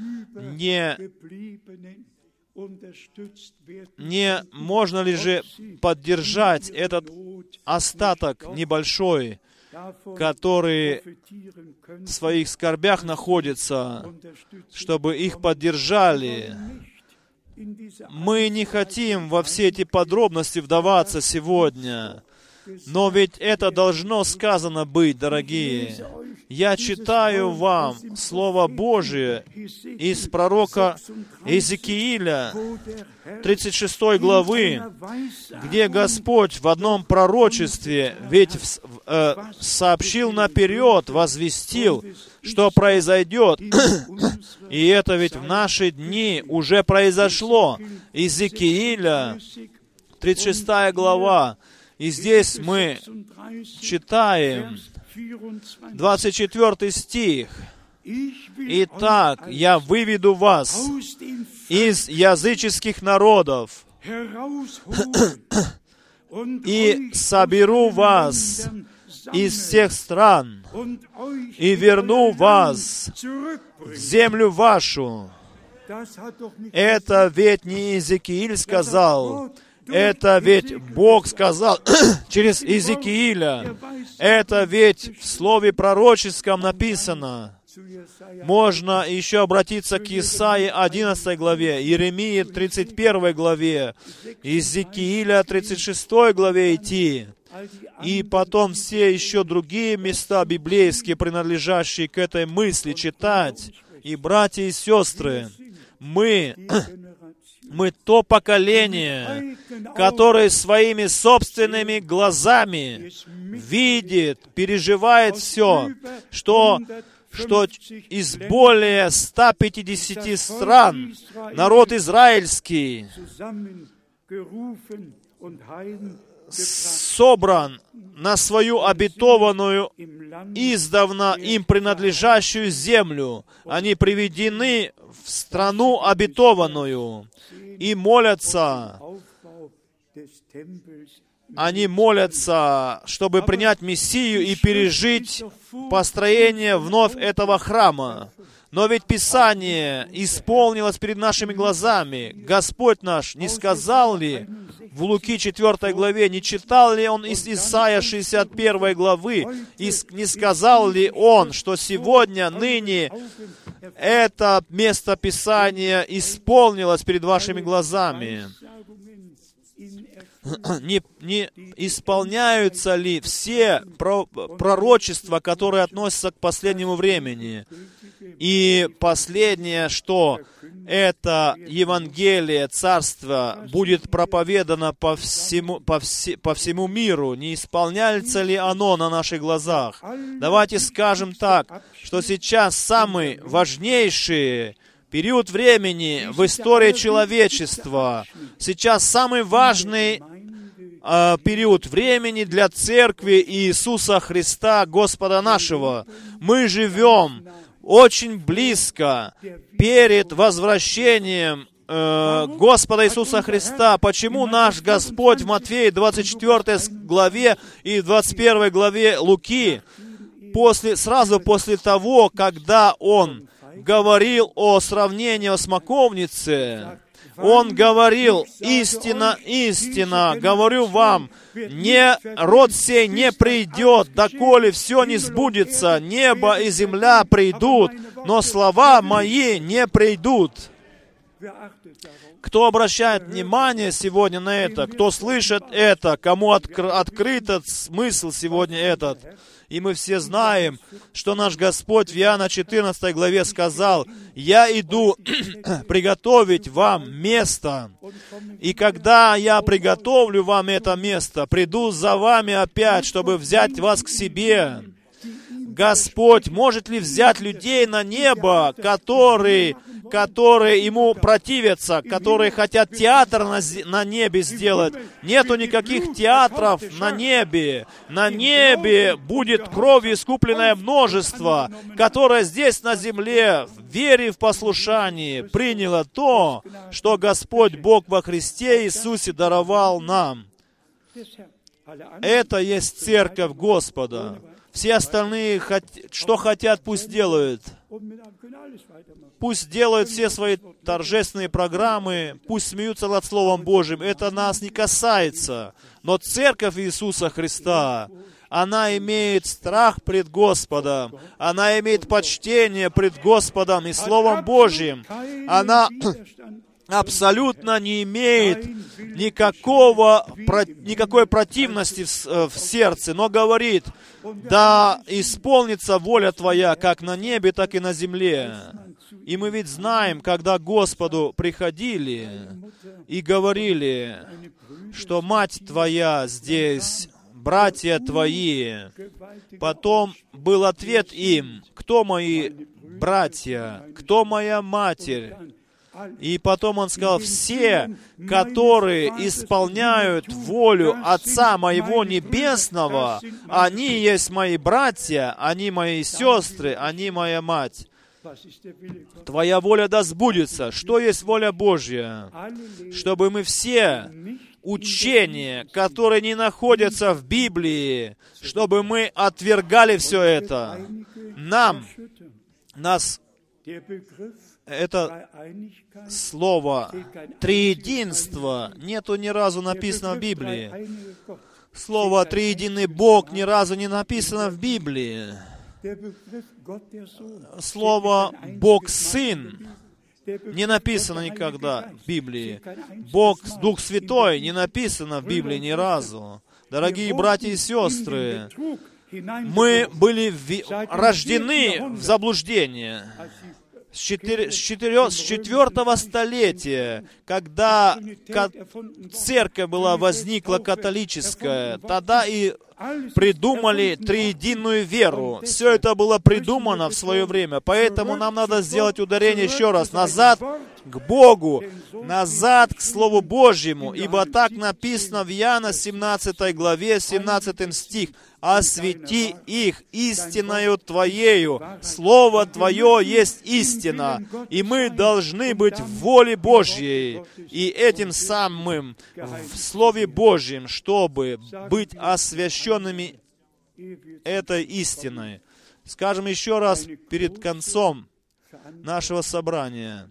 не можно ли же поддержать этот остаток небольшой, который в своих скорбях находится, чтобы их поддержали. Мы не хотим во все эти подробности вдаваться сегодня, но ведь это должно сказано быть, дорогие. Я читаю вам Слово Божие из пророка Иезекииля, 36 главы, где Господь в одном пророчестве ведь сообщил наперед, возвестил, что произойдет. И это ведь в наши дни уже произошло. Иезекииля, 36 глава. И здесь мы читаем 24 стих. «Итак, я выведу вас из языческих народов и соберу вас из всех стран и верну вас в землю вашу». Это ведь не Иезекииль сказал, это ведь Бог сказал через Иезекииля. Это ведь в слове пророческом написано. Можно еще обратиться к Исаии 11 главе, Иеремии 31 главе, Иезекииля 36 главе идти. И потом все еще другие места библейские, принадлежащие к этой мысли, читать. И, братья и сестры, мы то поколение, которое своими собственными глазами видит, переживает все, что из более 150 стран народ израильский собран на свою обетованную, издавна им принадлежащую землю. Они приведены в страну обетованную и молятся. Они молятся, чтобы принять Мессию и пережить построение вновь этого храма. Но ведь Писание исполнилось перед нашими глазами. Господь наш не сказал ли в Луки 4 главе, не читал ли Он из Исаия 61 главы, и не сказал ли Он, что сегодня, ныне, это место Писания исполнилось перед вашими глазами? Не исполняются ли все пророчества, которые относятся к последнему времени? И последнее, что это Евангелие Царства будет проповедано по всему миру. Не исполняется ли оно на наших глазах? Давайте скажем так, что сейчас самый важнейший период времени в истории человечества, сейчас самый важный период времени для Церкви Иисуса Христа, Господа нашего. Мы живем очень близко перед возвращением Господа Иисуса Христа. Почему наш Господь в Матфея 24 главе и 21 главе Луки, сразу после того, когда Он говорил о сравнении о смоковнице, Он говорил: «Истина, истина, говорю вам, род сей не придет, доколе все не сбудется. Небо и земля придут, но слова мои не придут». Кто обращает внимание сегодня на это, кто слышит это, кому открыт этот смысл сегодня этот. И мы все знаем, что наш Господь в Иоанна 14 главе сказал: «Я иду приготовить вам место, и когда я приготовлю вам это место, приду за вами опять, чтобы взять вас к себе». Господь может ли взять людей на небо, которые Ему противятся, которые хотят театр на небе сделать? Нету никаких театров на небе. На небе будет кровью искупленное множество, которое здесь на земле, в вере и в послушании, приняло то, что Господь Бог во Христе Иисусе даровал нам. Это есть церковь Господа. Все остальные, что хотят, пусть делают. Пусть делают все свои торжественные программы, пусть смеются над Словом Божьим. Это нас не касается. Но церковь Иисуса Христа, она имеет страх пред Господом, она имеет почтение пред Господом и Словом Божьим. Она абсолютно не имеет никакой противности в сердце, но говорит: да исполнится воля Твоя, как на небе, так и на земле. И мы ведь знаем, когда к Господу приходили и говорили, что мать Твоя здесь, братья Твои, потом был ответ им: кто мои братья, кто моя матерь? И потом он сказал: все, которые исполняют волю Отца моего Небесного, они есть мои братья, они мои сестры, они моя мать. Твоя воля да сбудется. Что есть воля Божья? Чтобы мы все учения, которые не находятся в Библии, чтобы мы отвергали все это. Это слово «триединство» нету ни разу написано в Библии. Слово «триединый Бог» ни разу не написано в Библии. Слово «Бог Сын» не написано никогда в Библии. Бог Дух Святой не написано в Библии ни разу. Дорогие братья и сестры, мы были рождены в заблуждение. С 4 столетия, когда церковь возникла католическая, тогда и придумали триединую веру. Все это было придумано в свое время, поэтому нам надо сделать ударение еще раз назад к Богу, назад к Слову Божьему, ибо так написано в Иоанна 17 главе, 17 стих: «Освети их истиною Твоею, Слово Твое есть истина». И мы должны быть в воле Божьей, и этим самым в Слове Божьем, чтобы быть освященными этой истиной. Скажем еще раз перед концом нашего собрания.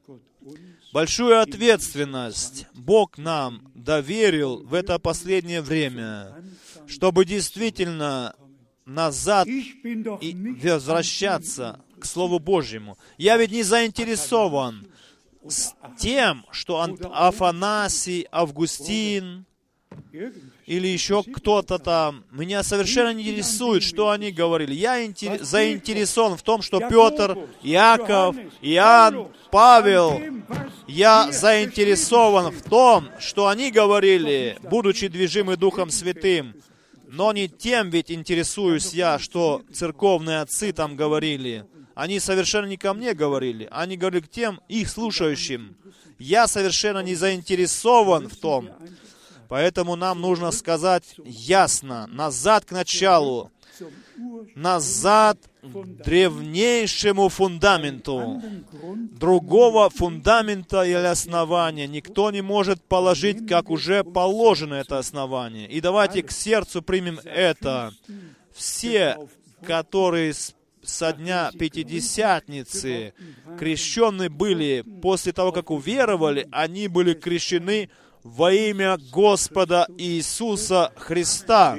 Большую ответственность Бог нам доверил в это последнее время, чтобы действительно назад и возвращаться к Слову Божьему. Я ведь не заинтересован с тем, что Афанасий, Августин или еще кто-то там. Меня совершенно не интересует, что они говорили. Я заинтересован в том, что Петр, Иаков, Иоанн, Павел, я заинтересован в том, что они говорили, будучи движимы Духом Святым. Но не тем ведь интересуюсь я, что церковные отцы там говорили. Они совершенно не ко мне говорили, они говорили к тем, их слушающим. Я совершенно не заинтересован в том. Поэтому нам нужно сказать ясно, назад к началу, назад к древнейшему фундаменту. Другого фундамента или основания никто не может положить, как уже положено это основание. И давайте к сердцу примем это. Все, которые со дня Пятидесятницы крещены были, после того, как уверовали, они были крещены во имя Господа Иисуса Христа.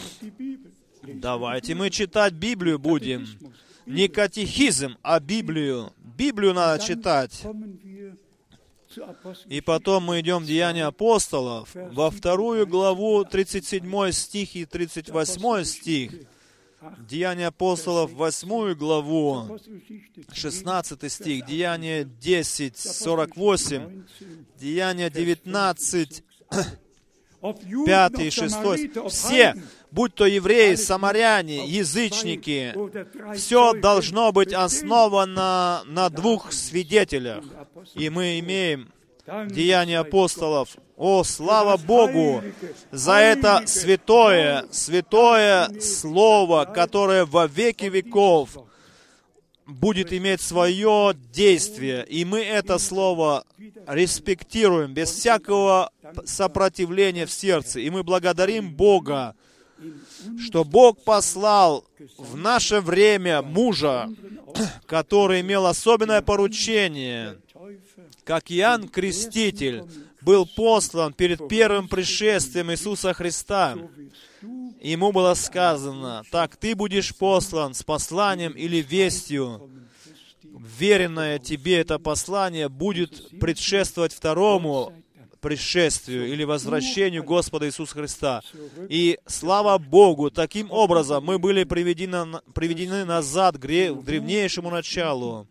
Давайте мы читать Библию будем. Не катехизм, а Библию. Библию надо читать. И потом мы идем в Деяния апостолов, во 2 главу, 37 стих и 38 стих. Деяния апостолов, 8 главу, 16 стих, Деяния 10, 48, Деяния 19, 5 и 6. Все, будь то евреи, самаряне, язычники, все должно быть основано на 2 свидетелях. И мы имеем Деяния апостолов. О, слава Богу за это святое Слово, которое во веки веков будет иметь свое действие. И мы это Слово респектируем без всякого сопротивления в сердце. И мы благодарим Бога, что Бог послал в наше время мужа, который имел особенное поручение, как Иоанн Креститель был послан перед первым пришествием Иисуса Христа. Ему было сказано: так ты будешь послан с посланием или вестью. Веренное тебе это послание будет предшествовать второму пришествию или возвращению Господа Иисуса Христа. И слава Богу, таким образом мы были приведены назад к древнейшему началу.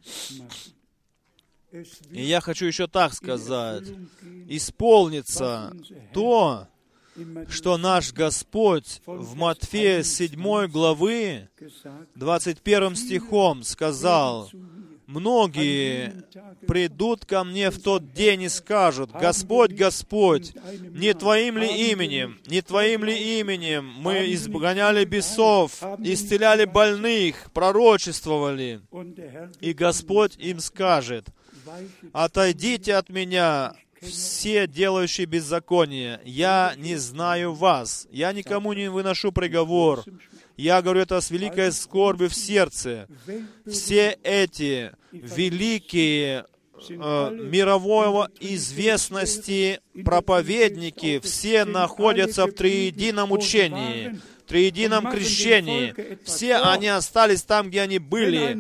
И я хочу еще так сказать: исполнится то, что наш Господь в Матфея 7 главы 21 стихом сказал: «Многие придут ко мне в тот день и скажут: Господь, Господь, не Твоим ли именем мы изгоняли бесов, исцеляли больных, пророчествовали?» И Господь им скажет: «Отойдите от меня, все делающие беззаконие, я не знаю вас, я никому не выношу приговор». Я говорю это с великой скорбью в сердце. Все эти великие мировой известности проповедники, все находятся в триедином учении, в триедином крещении. Все они остались там, где они были.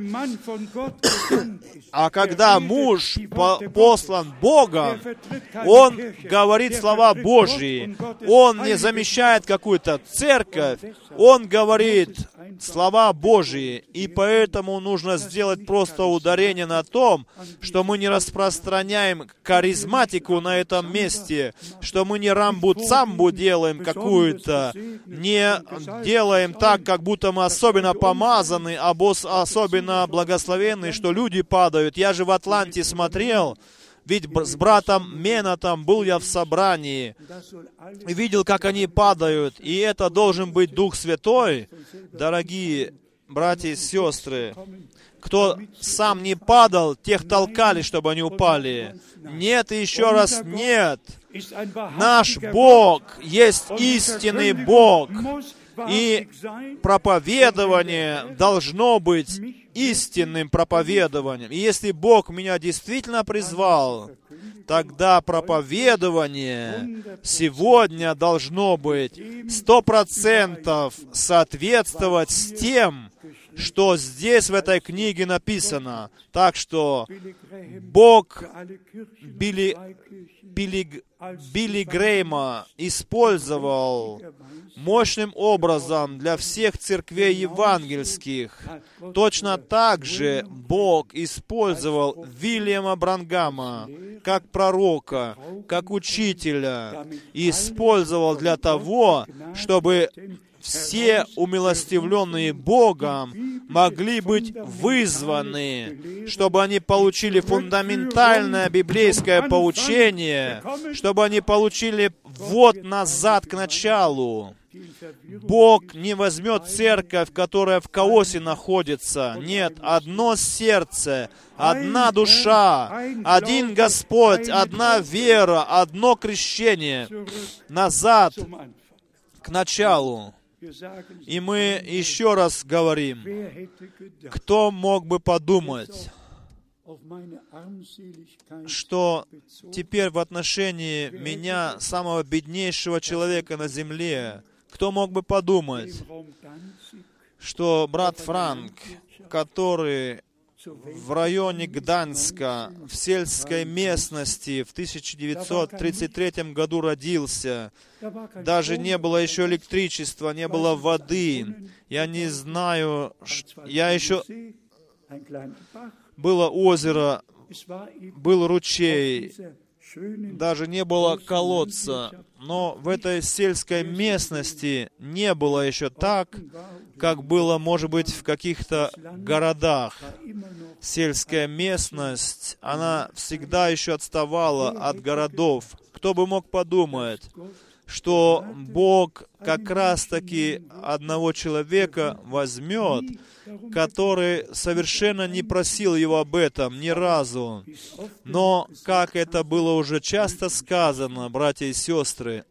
А когда муж послан Богом, он говорит слова Божьи. Он не замещает какую-то церковь. Он говорит слова Божьи. И поэтому нужно сделать просто ударение на том, что мы не распространяем харизматику на этом месте, что мы не рамбу-цамбу делаем какую-то, не делаем так, как будто мы особенно помазаны, особенно благословенны, что люди падают. Я же в Атланте смотрел, ведь с братом Менатом был я в собрании, и видел, как они падают, и это должен быть Дух Святой. Дорогие братья и сестры, кто сам не падал, тех толкали, чтобы они упали. Нет и еще раз нет. Наш Бог есть истинный Бог. И проповедование должно быть истинным проповедованием. И если Бог меня действительно призвал, тогда проповедование сегодня должно быть 100% соответствовать с тем, что здесь в этой книге написано. Так что Бог Билли Грэйма использовал мощным образом для всех церквей евангельских. Точно так же Бог использовал Вильяма Бранхама как пророка, как учителя, и использовал для того, чтобы все умилостивленные Богом могли быть вызваны, чтобы они получили фундаментальное библейское поучение, чтобы они получили ввод назад к началу. Бог не возьмет церковь, которая в хаосе находится. Нет, одно сердце, одна душа, один Господь, одна вера, одно крещение. Назад к началу. И мы еще раз говорим, кто мог бы подумать, что теперь в отношении меня, самого беднейшего человека на земле, кто мог бы подумать, что брат Франк, который в районе Гданьска, в сельской местности, в 1933 году родился. Даже не было еще электричества, не было воды. Я не знаю, я еще... Было озеро, был ручей, даже не было колодца. Но в этой сельской местности не было еще так, как было, может быть, в каких-то городах. Сельская местность, она всегда еще отставала от городов. Кто бы мог подумать, что Бог как раз-таки одного человека возьмет, который совершенно не просил его об этом ни разу. Но, как это было уже часто сказано, братья и сестры,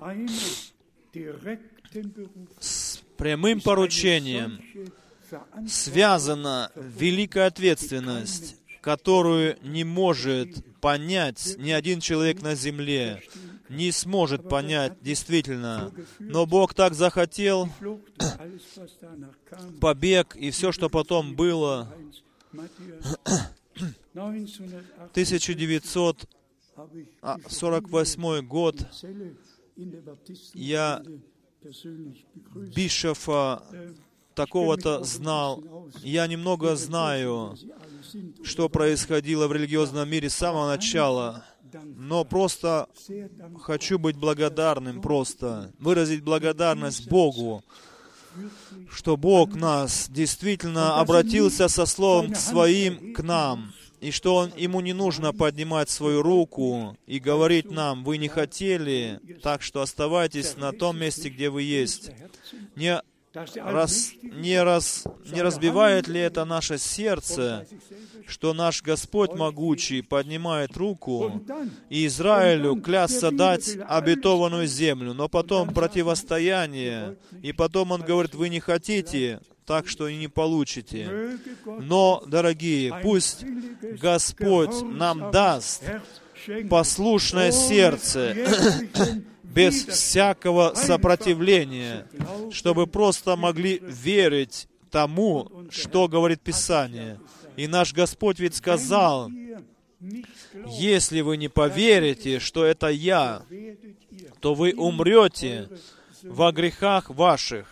с прямым поручением связана великая ответственность, которую не может понять ни один человек на земле, не сможет понять действительно. Но Бог так захотел, побег и все, что потом было. 1948 год, я бишофа такого-то знал. Я немного знаю, что происходило в религиозном мире с самого начала, но просто хочу быть благодарным, просто выразить благодарность Богу, что Бог нас действительно обратился со Словом Своим к нам, и что Ему не нужно поднимать свою руку и говорить нам: «Вы не хотели, так что оставайтесь на том месте, где вы есть». Не разбивает ли это наше сердце, что наш Господь могучий поднимает руку и Израилю клясться дать обетованную землю, но потом противостояние, и потом Он говорит: «Вы не хотите, так что и не получите». Но, дорогие, пусть Господь нам даст послушное сердце, без всякого сопротивления, чтобы просто могли верить тому, что говорит Писание. И наш Господь ведь сказал: «Если вы не поверите, что это Я, то вы умрете во грехах ваших».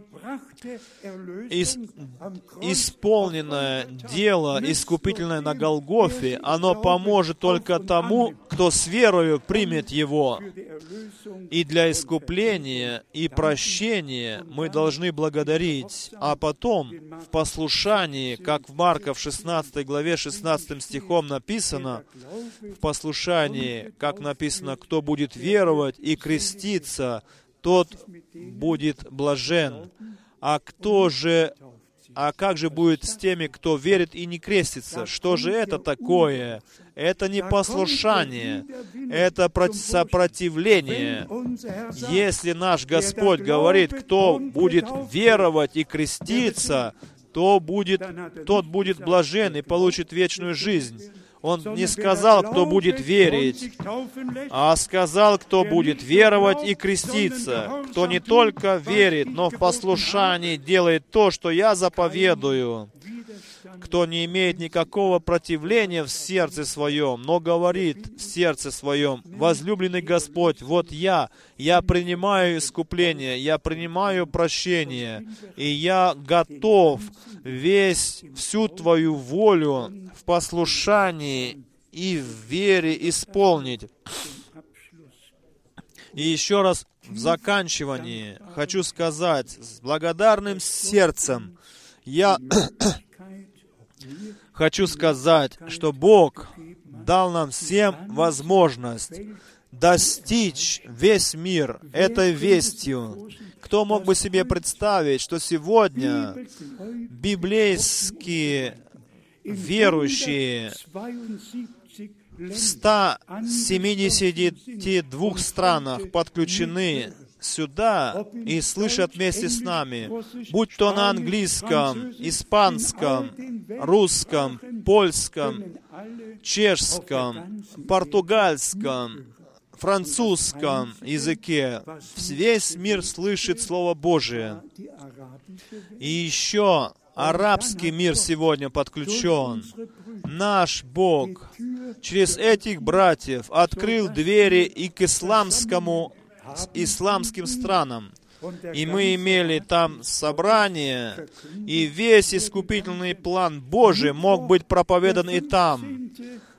Исполненное дело искупительное на Голгофе, оно поможет только тому, кто с верою примет его. И для искупления и прощения мы должны благодарить, а потом в послушании, как в Марка в 16 главе 16 стихом написано, в послушании, как написано: «Кто будет веровать и креститься, тот будет блажен». А как же будет с теми, кто верит и не крестится? Что же это такое? Это не послушание, это сопротивление. Если наш Господь говорит: кто будет веровать и креститься, тот будет блажен и получит вечную жизнь. Он не сказал, кто будет верить, а сказал, кто будет веровать и креститься, кто не только верит, но в послушании делает то, что я заповедую, кто не имеет никакого противления в сердце своем, но говорит в сердце своем: «Возлюбленный Господь, вот я принимаю искупление, я принимаю прощение, и я готов всю Твою волю в послушании и в вере исполнить». И еще раз в заканчивании хочу сказать, с благодарным сердцем я хочу сказать, что Бог дал нам всем возможность достичь весь мир этой вестью. Кто мог бы себе представить, что сегодня библейские верующие в 172 странах подключены сюда и слышат вместе с нами, будь то на английском, испанском, русском, польском, чешском, португальском, французском языке. Весь мир слышит Слово Божие. И еще Арабский мир сегодня подключен. Наш Бог через этих братьев открыл двери и к исламским странам. И мы имели там собрание, и весь искупительный план Божий мог быть проповедан и там.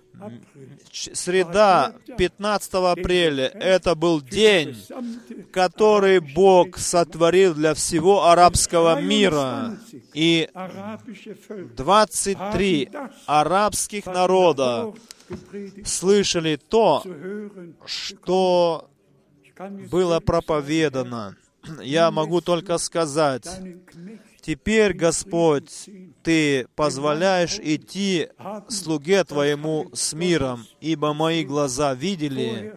Среда, 15 апреля, это был день, который Бог сотворил для всего арабского мира. И 23 арабских народа слышали то, что было проповедано. Я могу только сказать, теперь, Господь, Ты позволяешь идти слуге Твоему с миром, ибо мои глаза видели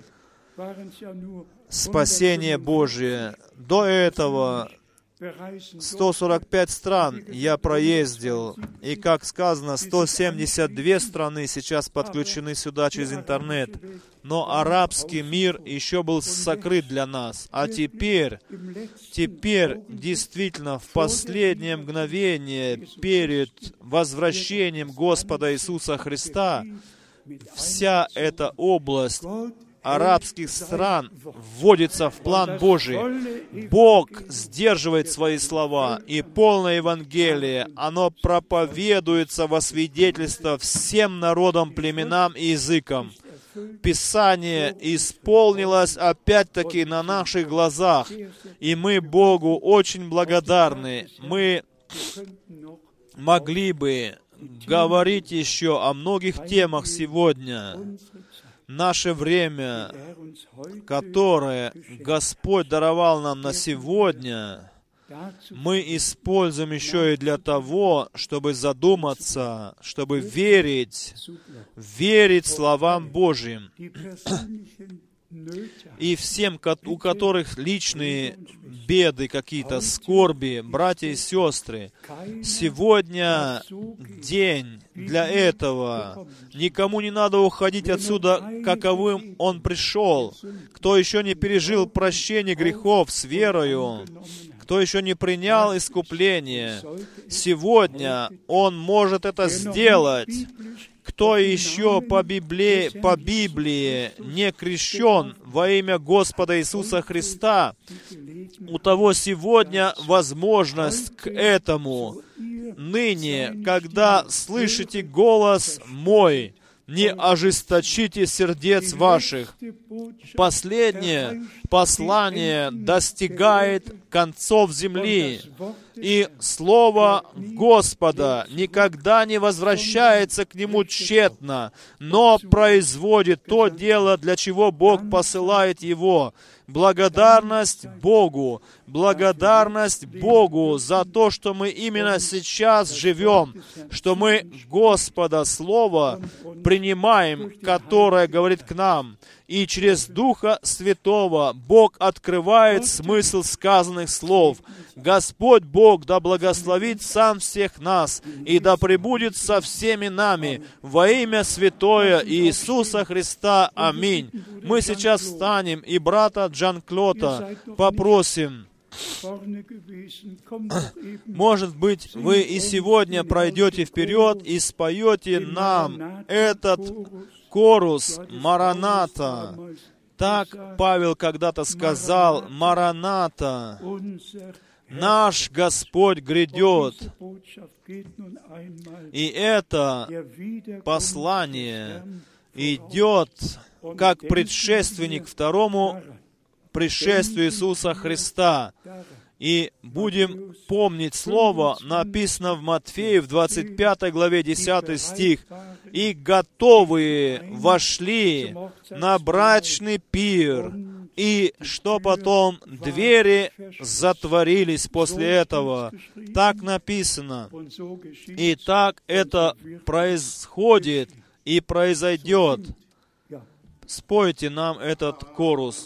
спасение Божие. До этого 145 стран я проездил, и, как сказано, 172 страны сейчас подключены сюда через интернет. Но арабский мир еще был сокрыт для нас. А теперь действительно, в последнее мгновение перед возвращением Господа Иисуса Христа, вся эта область арабских стран вводится в план Божий. Бог сдерживает свои слова, и полное Евангелие, оно проповедуется во свидетельство всем народам, племенам и языкам. Писание исполнилось опять-таки на наших глазах, и мы Богу очень благодарны. Мы могли бы говорить еще о многих темах сегодня. Наше время, которое Господь даровал нам на сегодня, мы используем еще и для того, чтобы задуматься, чтобы верить словам Божьим. И всем, у которых личные беды какие-то, скорби, братья и сестры, сегодня день для этого. Никому не надо уходить отсюда, каковым он пришел. Кто еще не пережил прощение грехов с верою, кто еще не принял искупление, сегодня он может это сделать. Кто еще по Библии не крещен во имя Господа Иисуса Христа, у того сегодня возможность к этому. Ныне, когда слышите голос мой, не ожесточите сердец ваших. Последнее послание достигает концов земли, и Слово Господа никогда не возвращается к Нему тщетно, но производит то дело, для чего Бог посылает его. Благодарность Богу за то, что мы именно сейчас живем, что мы Господа Слово принимаем, которое говорит к нам. И через Духа Святого Бог открывает смысл сказанных слов. Господь Бог да благословит сам всех нас и да пребудет со всеми нами во имя Святое Иисуса Христа. Аминь. Мы сейчас встанем и брата Джан-Клода попросим. Может быть, вы и сегодня пройдете вперед и споете нам этот хорус «Мараната». Так Павел когда-то сказал: «Мараната». Наш Господь грядет. И это послание идет как предшественник второму пришествию Иисуса Христа. И будем помнить слово, написано в Матфея, в 25 главе, 10 стих. «И готовые вошли на брачный пир». И что потом? Двери затворились после этого. Так написано. И так это происходит и произойдет. Спойте нам этот хорус.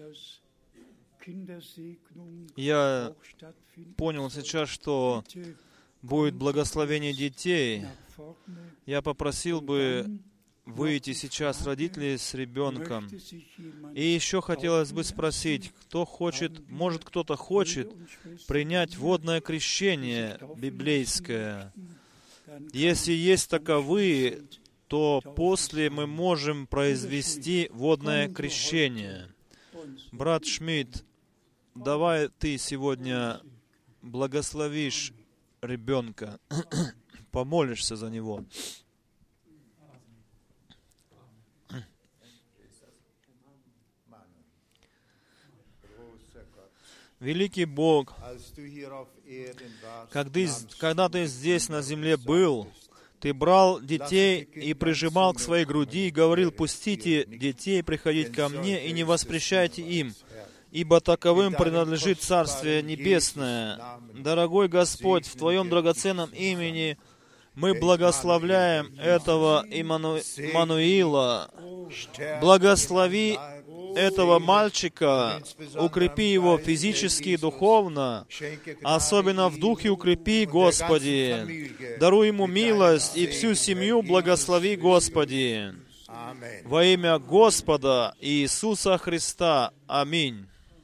Я понял сейчас, что будет благословение детей. Я попросил бы выйти сейчас родителей с ребенком. И еще хотелось бы спросить, кто хочет, может кто-то хочет принять водное крещение библейское. Если есть таковые, то после мы можем произвести водное крещение. Брат Шмидт, давай ты сегодня благословишь ребенка, помолишься за него. Великий Бог, когда ты здесь на земле был, ты брал детей и прижимал к своей груди и говорил: «Пустите детей приходить ко мне и не воспрещайте им, ибо таковым принадлежит Царствие Небесное». Дорогой Господь, в Твоем драгоценном имени мы благословляем этого Иммануила. Благослови этого мальчика, укрепи его физически и духовно, особенно в духе укрепи, Господи. Даруй ему милость и всю семью благослови, Господи. Во имя Господа Иисуса Христа. Аминь.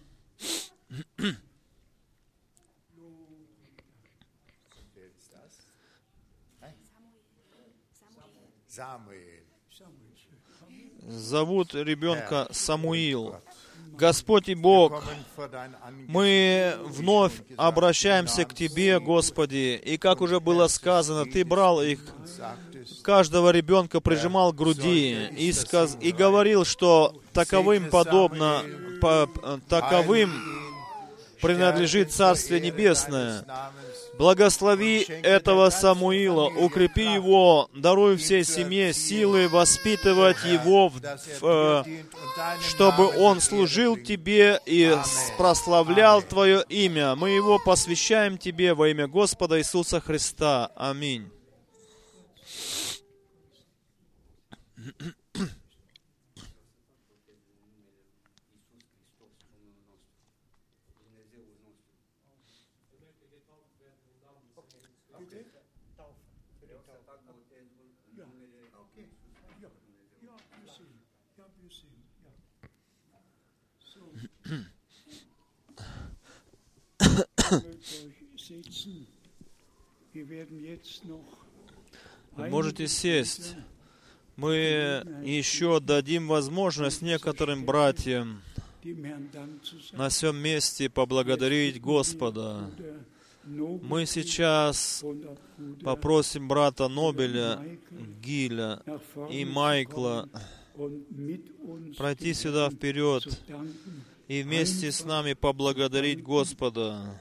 Зовут ребенка Самуил. Господь и Бог, мы вновь обращаемся к Тебе, Господи, и как уже было сказано, Ты брал их, каждого ребенка прижимал к груди и говорил, что таковым подобно, таковым принадлежит Царствие Небесное. Благослови этого Самуила, укрепи его, даруй всей семье силы воспитывать его, чтобы он служил Тебе и прославлял Твое имя. Мы его посвящаем Тебе во имя Господа Иисуса Христа. Аминь. Вы можете сесть. Мы еще дадим возможность некоторым братьям на всем месте поблагодарить Господа. Мы сейчас попросим брата Нобеля, Гиля и Майкла пройти сюда вперед и вместе с нами поблагодарить Господа.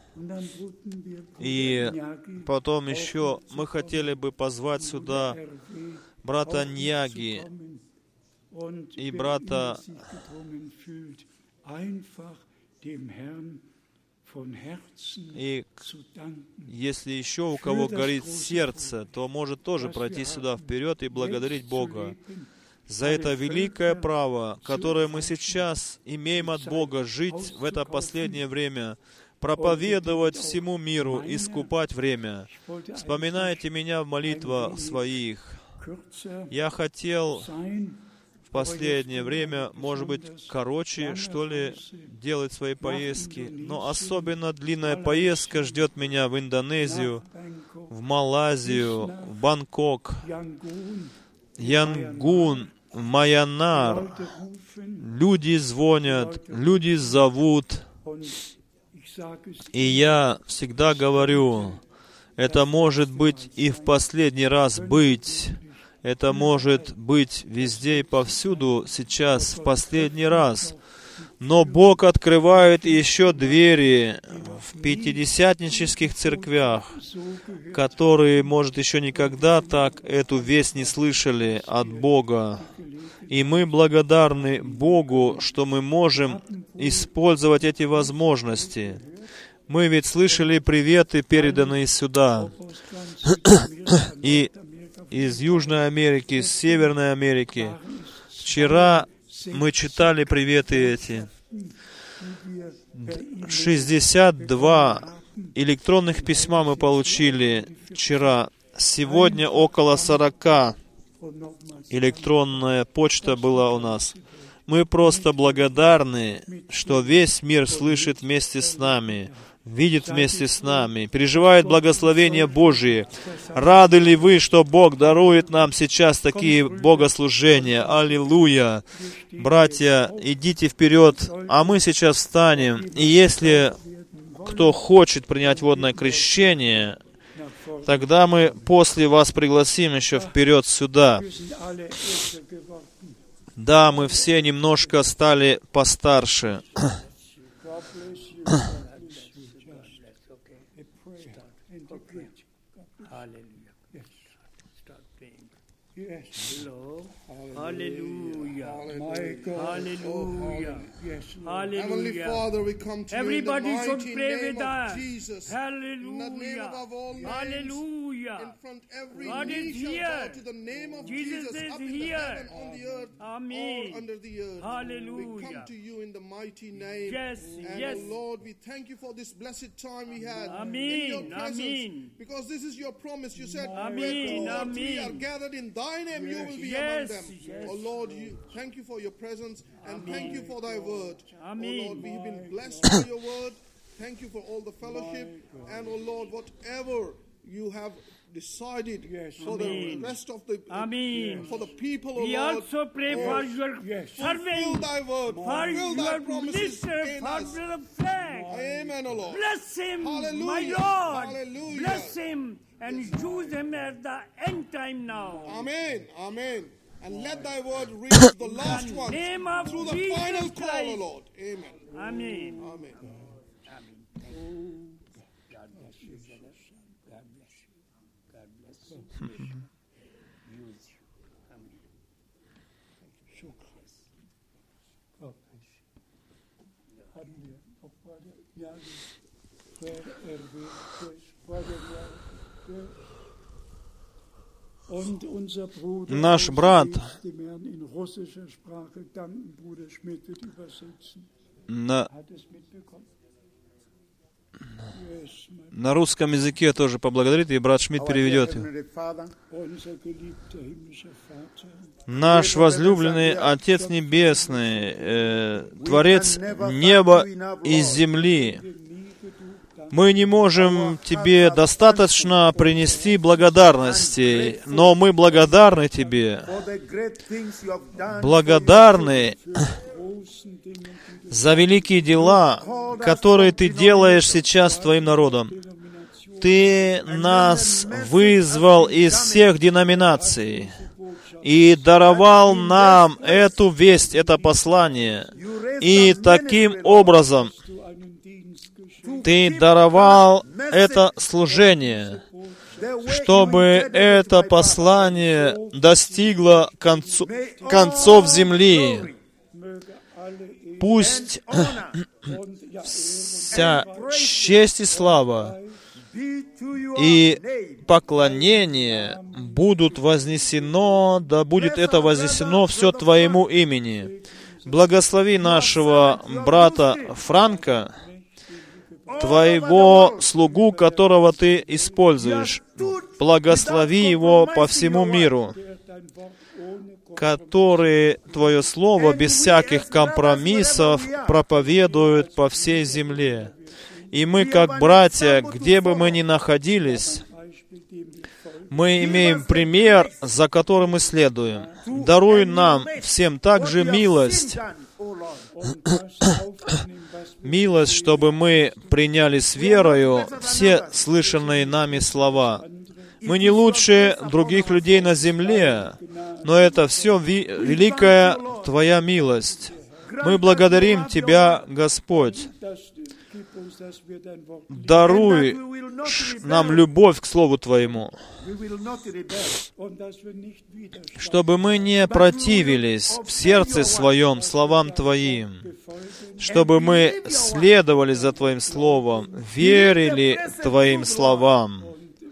И потом еще мы хотели бы позвать сюда брата Ньяги и брата... И если еще у кого горит сердце, то может тоже пройти сюда вперед и благодарить Бога за это великое право, которое мы сейчас имеем от Бога, жить в это последнее время, проповедовать всему миру, искупать время. Вспоминайте меня в молитвах своих. Я хотел в последнее время, может быть, короче, что ли, делать свои поездки, но особенно длинная поездка ждет меня в Индонезию, в Малайзию, в Бангкок, Янгун, Майянар. Люди звонят, люди зовут. И я всегда говорю, это может быть и в последний раз быть. Это может быть везде и повсюду сейчас, в последний раз. Но Бог открывает еще двери в пятидесятнических церквях, которые, может, еще никогда так эту весть не слышали от Бога. И мы благодарны Богу, что мы можем использовать эти возможности. Мы ведь слышали приветы, переданные сюда. И из Южной Америки, из Северной Америки. Вчера мы читали приветы эти. 62 электронных письма мы получили вчера. Сегодня около 40 электронная почта была у нас. Мы просто благодарны, что весь мир слышит вместе с нами, видит вместе с нами, переживает благословение Божие. Рады ли вы, что Бог дарует нам сейчас такие богослужения? Аллилуйя! Братья, идите вперед, а мы сейчас встанем. И если кто хочет принять водное крещение, тогда мы после вас пригласим еще вперед сюда. Да, мы все немножко стали постарше. Hallelujah. Heavenly Father, we come to you in the mighty name of Jesus. In the name above all names, in front every knee shall bow to the name of Jesus, up in the heaven, on the earth, or under the earth. We come to you in the mighty name. And Lord, we thank you for this blessed time we had in your presence, because this is your promise. You said, where two or three are gathered in thy name, you will be among them. Oh Lord, thank you for your presence, and thank you for thy word. Oh Lord, we have been blessed by your word. Thank you for all the fellowship. And oh Lord, whatever you have decided for the rest of the for the people, oh we Lord, also pray for your fulfill thy word, fulfill thy promises in us. Flag. Amen, oh Lord. Bless him, Hallelujah. my Lord. Hallelujah. Bless him and use him at the end time now. Amen. Amen. And let thy word reach the last one through the Jesus final call, Christ. O Lord. Amen. Amen. Amen. God bless you. God bless you. God bless you. God bless you. Use you. Amen. Hatten wir auch bei der Jahre vor dem Jahr. Наш брат на русском языке тоже поблагодарит, и брат Шмидт переведет его. Наш возлюбленный Отец Небесный, Творец неба и земли, мы не можем Тебе достаточно принести благодарности, но мы благодарны Тебе, благодарны за великие дела, которые Ты делаешь сейчас с Твоим народом. Ты нас вызвал из всех деноминаций и даровал нам эту весть, это послание. И таким образом Ты даровал это служение, чтобы это послание достигло концов земли. Пусть вся честь и слава и поклонение будут вознесено, да будет это вознесено все Твоему имени. Благослови нашего брата Франка, Твоего слугу, которого Ты используешь. Благослови его по всему миру, который Твое Слово без всяких компромиссов проповедует по всей земле. И мы, как братья, где бы мы ни находились, мы имеем пример, за которым мы следуем. Даруй нам всем также милость, милость, чтобы мы приняли с верою все слышанные нами слова. Мы не лучше других людей на земле, но это все великая Твоя милость. Мы благодарим Тебя, Господь. Даруй нам любовь к Слову Твоему, чтобы мы не противились в сердце своем словам Твоим, чтобы мы следовали за Твоим Словом, верили Твоим словам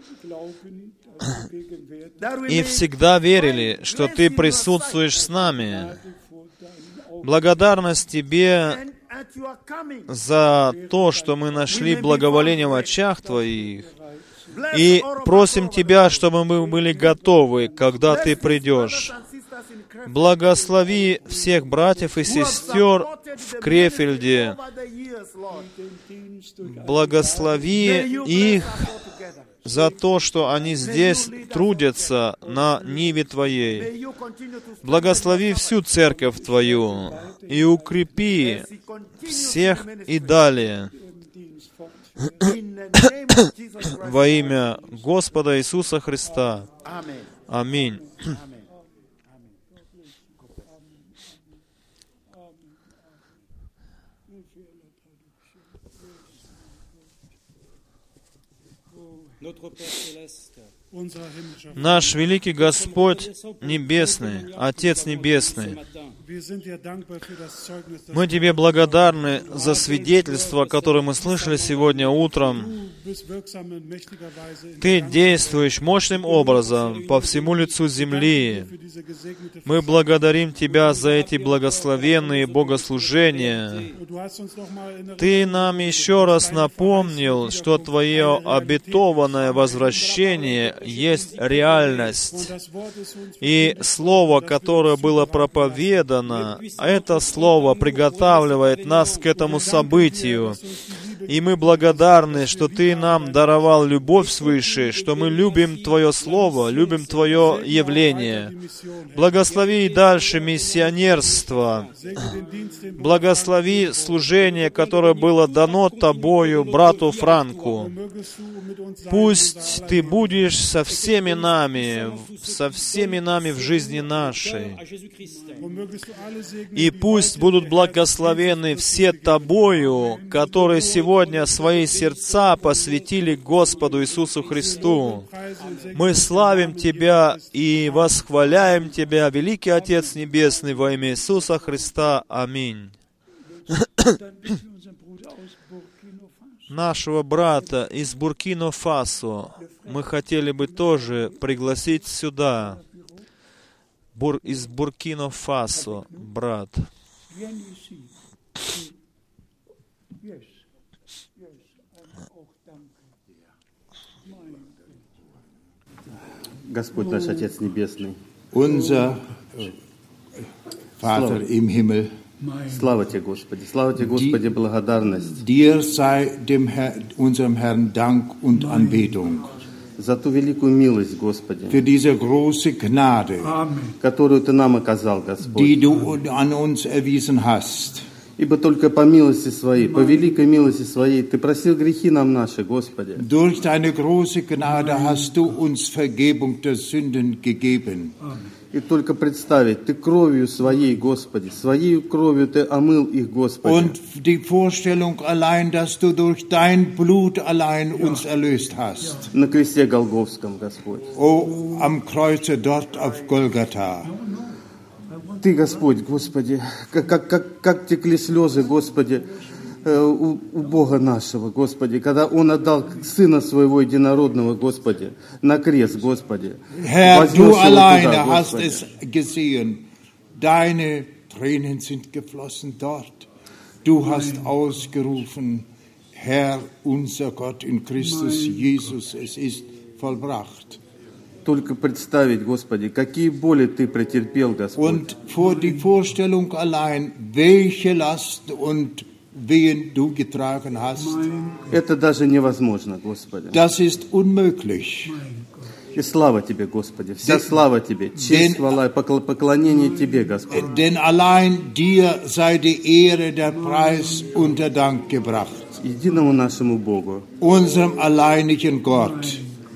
и всегда верили, что Ты присутствуешь с нами. Благодарность Тебе за то, что мы нашли благоволение в очах Твоих, и просим Тебя, чтобы мы были готовы, когда Ты придешь. Благослови всех братьев и сестер в Крефельде. Благослови их за то, что они здесь трудятся на ниве Твоей. Благослови всю церковь Твою и укрепи всех и далее. Во имя Господа Иисуса Христа. Аминь. Наш великий Господь Небесный, Отец Небесный, мы Тебе благодарны за свидетельство, которое мы слышали сегодня утром. Ты действуешь мощным образом по всему лицу земли. Мы благодарим Тебя за эти благословенные богослужения. Ты нам еще раз напомнил, что Твое обетованное возвращение есть реальность. И Слово, которое было проповедано, это Слово приготавливает нас к этому событию. И мы благодарны, что Ты нам даровал любовь свыше, что мы любим Твое Слово, любим Твое явление. Благослови и дальше миссионерство. Благослови служение, которое было дано Тобою, брату Франку. Пусть Ты будешь со всеми нами в жизни нашей. И пусть будут благословены все Тобою, которые сегодня свои сердца посвятили Господу Иисусу Христу. Мы славим Тебя и восхваляем Тебя, великий Отец Небесный, во имя Иисуса Христа. Аминь. Нашего брата из Буркино-Фасо мы хотели бы тоже пригласить сюда. Из Буркино-Фасо, брат. Господь наш Отец Небесный, unser Vater im Himmel, слава Тебе, Господи, благодарность dir sei unserem Herrn Dank und Anbetung за ту великую милость, Господи, für diese große Gnade, которую Ты нам оказал, Господь. die du an uns erwiesen hast. Ибо только по милости Своей, по великой милости Своей, Ты просил грехи нам наши, Господи. Durch deine große Gnade hast du uns Vergebung der Sünden gegeben. И только представить, Ты кровью Своей, Господи, Своей кровью Ты омыл их, Господи. Und die Vorstellung allein, dass du durch dein Blut allein uns erlöst hast. На кресте Голгофском, Господь. O, am Kreuze dort auf Golgatha. Ты, Господь, Господи, как текли слезы, Господи, у Бога нашего, Господи, когда Он отдал Сына Своего Единородного, Господи, на крест, Господи. Herr, du alleine hast es gesehen. Deine Tränen sind geflossen dort. Du hast ausgerufen, Herr, unser Gott in Christus Jesus, es ist vollbracht. Только представить, Господи, какие боли Ты претерпел, Господь. Und vor die Vorstellung allein, welche Last und Wehen du getragen hast. Это даже невозможно, Господи. Das ist unmöglich. И слава Тебе, Господи, вся слава Тебе, честь, хвала и поклонение Тебе, Господь. Denn allein dir sei die Ehre, der Preis und der Dank gebracht. Единому нашему Богу. Unserem alleinigen Gott.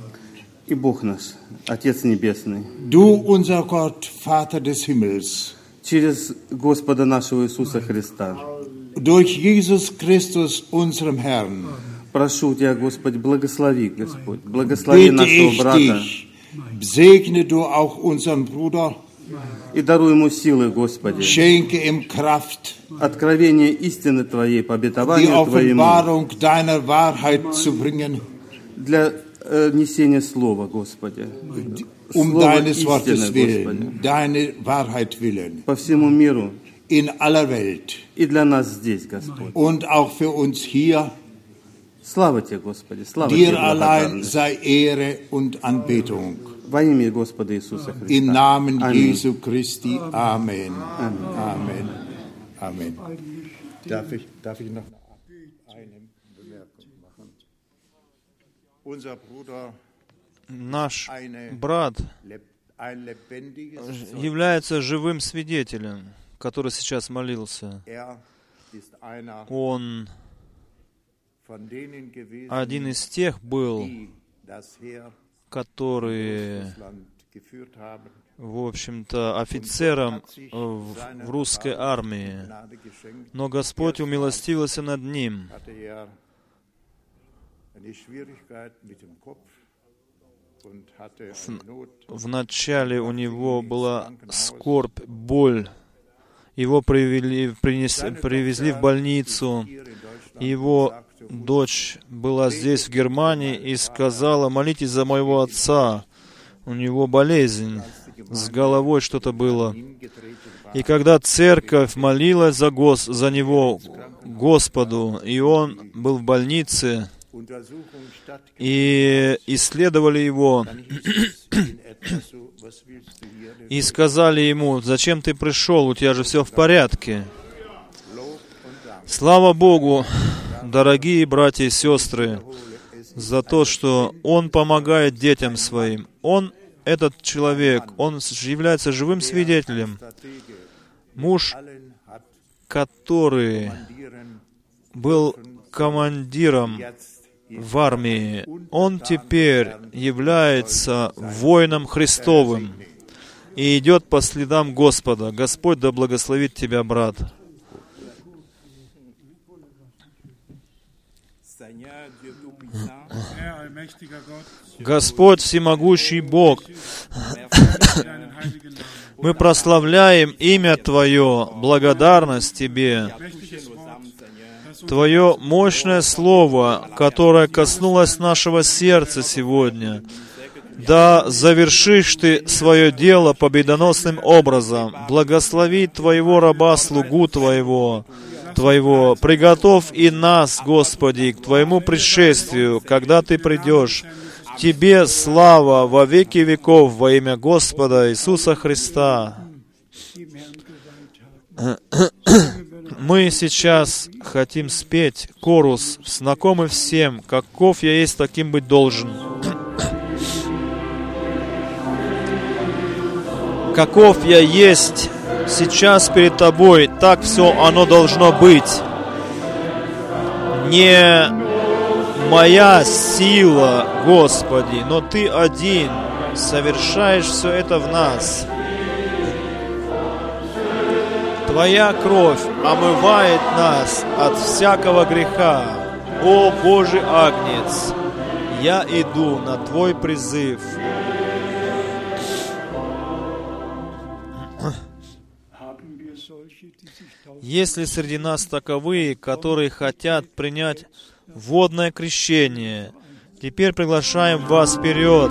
И Бог наш, Отец Небесный. Du, unser Gott, Vater des Himmels. Через Господа нашего Иисуса Христа. Durch Jesus Christus, unserem Herrn. Прошу Тебя, Господи, благослови, Господь, благослови нашего брата. Segne du auch unseren Bruder. И даруй ему силы, Господи. Schenke ihm Kraft. Откровение истины Твоей, по обетованию Die Твоему. Offenbarung deiner Wahrheit zu bringen. Для несения Слова, Господи. Deines Wortes willen, deine Wahrheit willen. По всему миру. in aller Welt. И для нас здесь, Господь. Und auch für uns hier. Слава Тебе, Господи, слава Тебе, Dir allein sei Ehre und Anbetung. Во имя Господа Иисуса Христа. Im Namen Amen. Jesu Christi. Amen. Amen. Amen. Darf ich noch eine Bemerkung machen? Unser Bruder, Наш брат является живым свидетелем, который сейчас молился. Он один из тех был, которые, в общем-то, офицером в русской армии. Но Господь умилостивился над ним. Вначале у него была скорбь, боль. Его привезли в больницу. Его дочь была здесь, в Германии, и сказала: молитесь за моего отца. У него болезнь, с головой что-то было. И когда церковь молилась за него, Господу, и он был в больнице, и исследовали его, и сказали ему: зачем ты пришел, у тебя же все в порядке. Слава Богу, дорогие братья и сестры, за то, что он помогает детям своим. Этот человек, он является живым свидетелем. Муж, который был командиром в армии, он теперь является воином Христовым и идет по следам Господа. Господь да благословит тебя, брат. Господь, всемогущий Бог, мы прославляем имя Твое, благодарность Тебе. Твое мощное Слово, которое коснулось нашего сердца сегодня, да завершишь Ты свое дело победоносным образом. Благослови Твоего раба, слугу Твоего. Приготовь и нас, Господи, к Твоему пришествию, когда Ты придешь. Тебе слава во веки веков во имя Господа Иисуса Христа. Мы сейчас хотим спеть хорус, знакомый всем, каков я есть, таким быть должен. Каков я есть сейчас перед Тобой, так все оно должно быть. Не моя сила, Господи, но Ты один совершаешь все это в нас. Твоя кровь омывает нас от всякого греха. О Божий Агнец, я иду на Твой призыв. Есть ли среди нас таковые, которые хотят принять водное крещение? Теперь приглашаем вас вперед.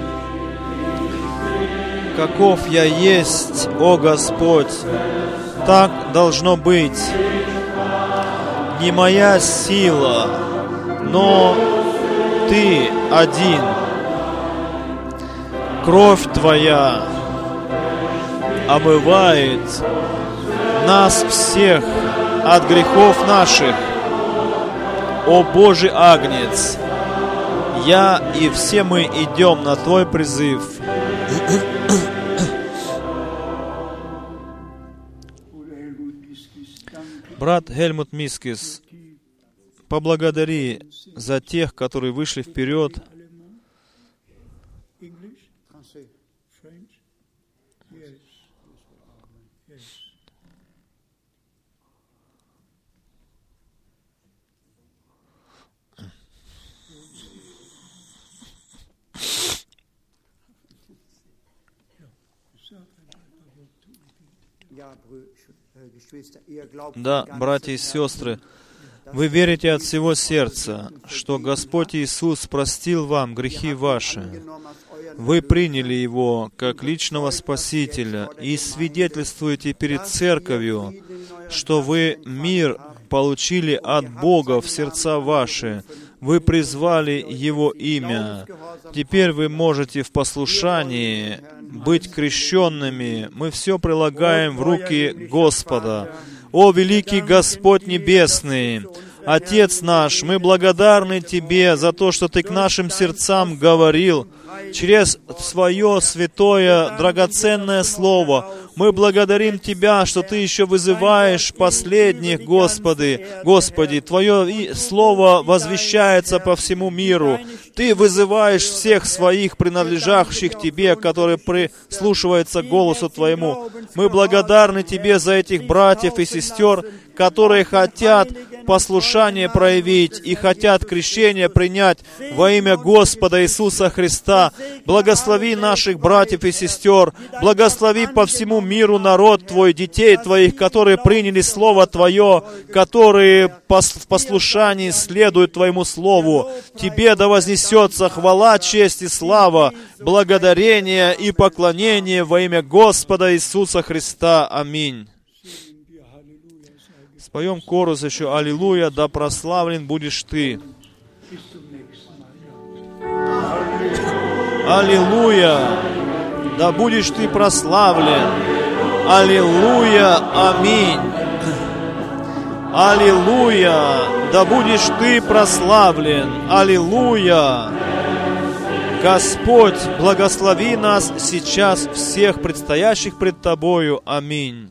Каков я есть, о Господь, так должно быть. Не моя сила, но Ты один. Кровь Твоя омывает нас всех от грехов наших. О Божий Агнец, я и все мы идем на Твой призыв. Брат Хельмут Мискис, поблагодари за тех, которые вышли вперед. Да, братья и сестры, вы верите от всего сердца, что Господь Иисус простил вам грехи ваши, вы приняли Его как личного Спасителя и свидетельствуете перед Церковью, что вы мир получили от Бога в сердца ваши, вы призвали Его имя. Теперь вы можете в послушании быть крещенными. Мы все прилагаем в руки Господа. О, великий Господь Небесный! Отец наш, мы благодарны Тебе за то, что Ты к нашим сердцам говорил через Свое святое, драгоценное Слово. Мы благодарим Тебя, что Ты еще вызываешь последних, Господи. Господи, Твое Слово возвещается по всему миру. Ты вызываешь всех Своих, принадлежащих Тебе, которые прислушиваются к голосу Твоему. Мы благодарны Тебе за этих братьев и сестер, которые хотят послушание проявить и хотят крещение принять во имя Господа Иисуса Христа. Благослови наших братьев и сестер, благослови по всему миру народ Твой, детей Твоих, которые приняли Слово Твое, которые в послушании следуют Твоему Слову. Тебе да вознесется хвала, честь и слава, благодарение и поклонение во имя Господа Иисуса Христа. Аминь. Споем корус еще «Аллилуйя, да прославлен будешь Ты». Аллилуйя, да будешь Ты прославлен. Аллилуйя, аминь. Аллилуйя, да будешь Ты прославлен. Аллилуйя. Господь, благослови нас сейчас, всех предстоящих пред Тобою. Аминь.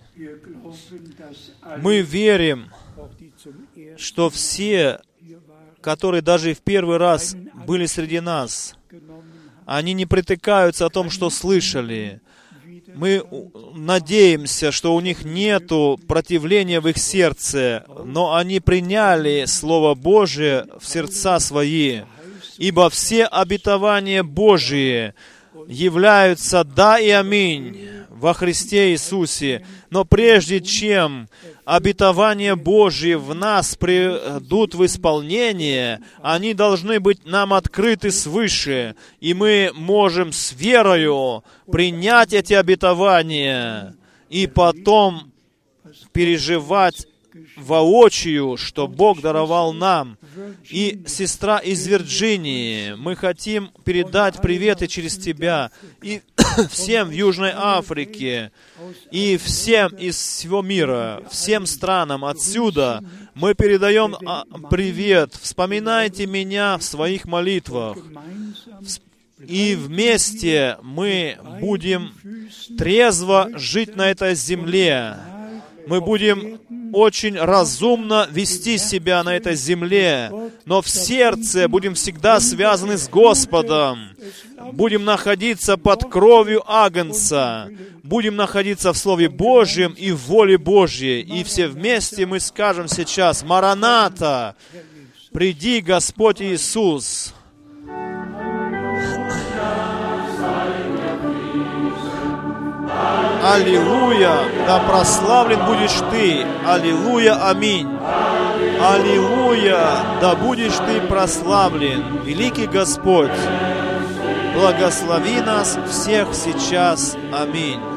Мы верим, что все, которые даже в первый раз были среди нас, они не притыкаются о том, что слышали. Мы надеемся, что у них нету противления в их сердце, но они приняли Слово Божие в сердца свои, ибо все обетования Божии являются «да» и «аминь» во Христе Иисусе. Но прежде чем обетования Божьи в нас придут в исполнение, они должны быть нам открыты свыше, и мы можем с верою принять эти обетования и потом переживать воочию, что Бог даровал нам. И сестра из Вирджинии, мы хотим передать приветы через тебя и всем в Южной Африке, и всем из всего мира, всем странам отсюда. Мы передаем привет. Вспоминайте меня в своих молитвах. И вместе мы будем трезво жить на этой земле. Мы будем очень разумно вести себя на этой земле, но в сердце будем всегда связаны с Господом. Будем находиться под кровью Агнца. Будем находиться в Слове Божьем и в воле Божьей. И все вместе мы скажем сейчас: «Мараната! Приди, Господь Иисус!» Аллилуйя, да прославлен будешь Ты. Аллилуйя, аминь. Аллилуйя, да будешь Ты прославлен. Великий Господь, благослови нас всех сейчас. Аминь.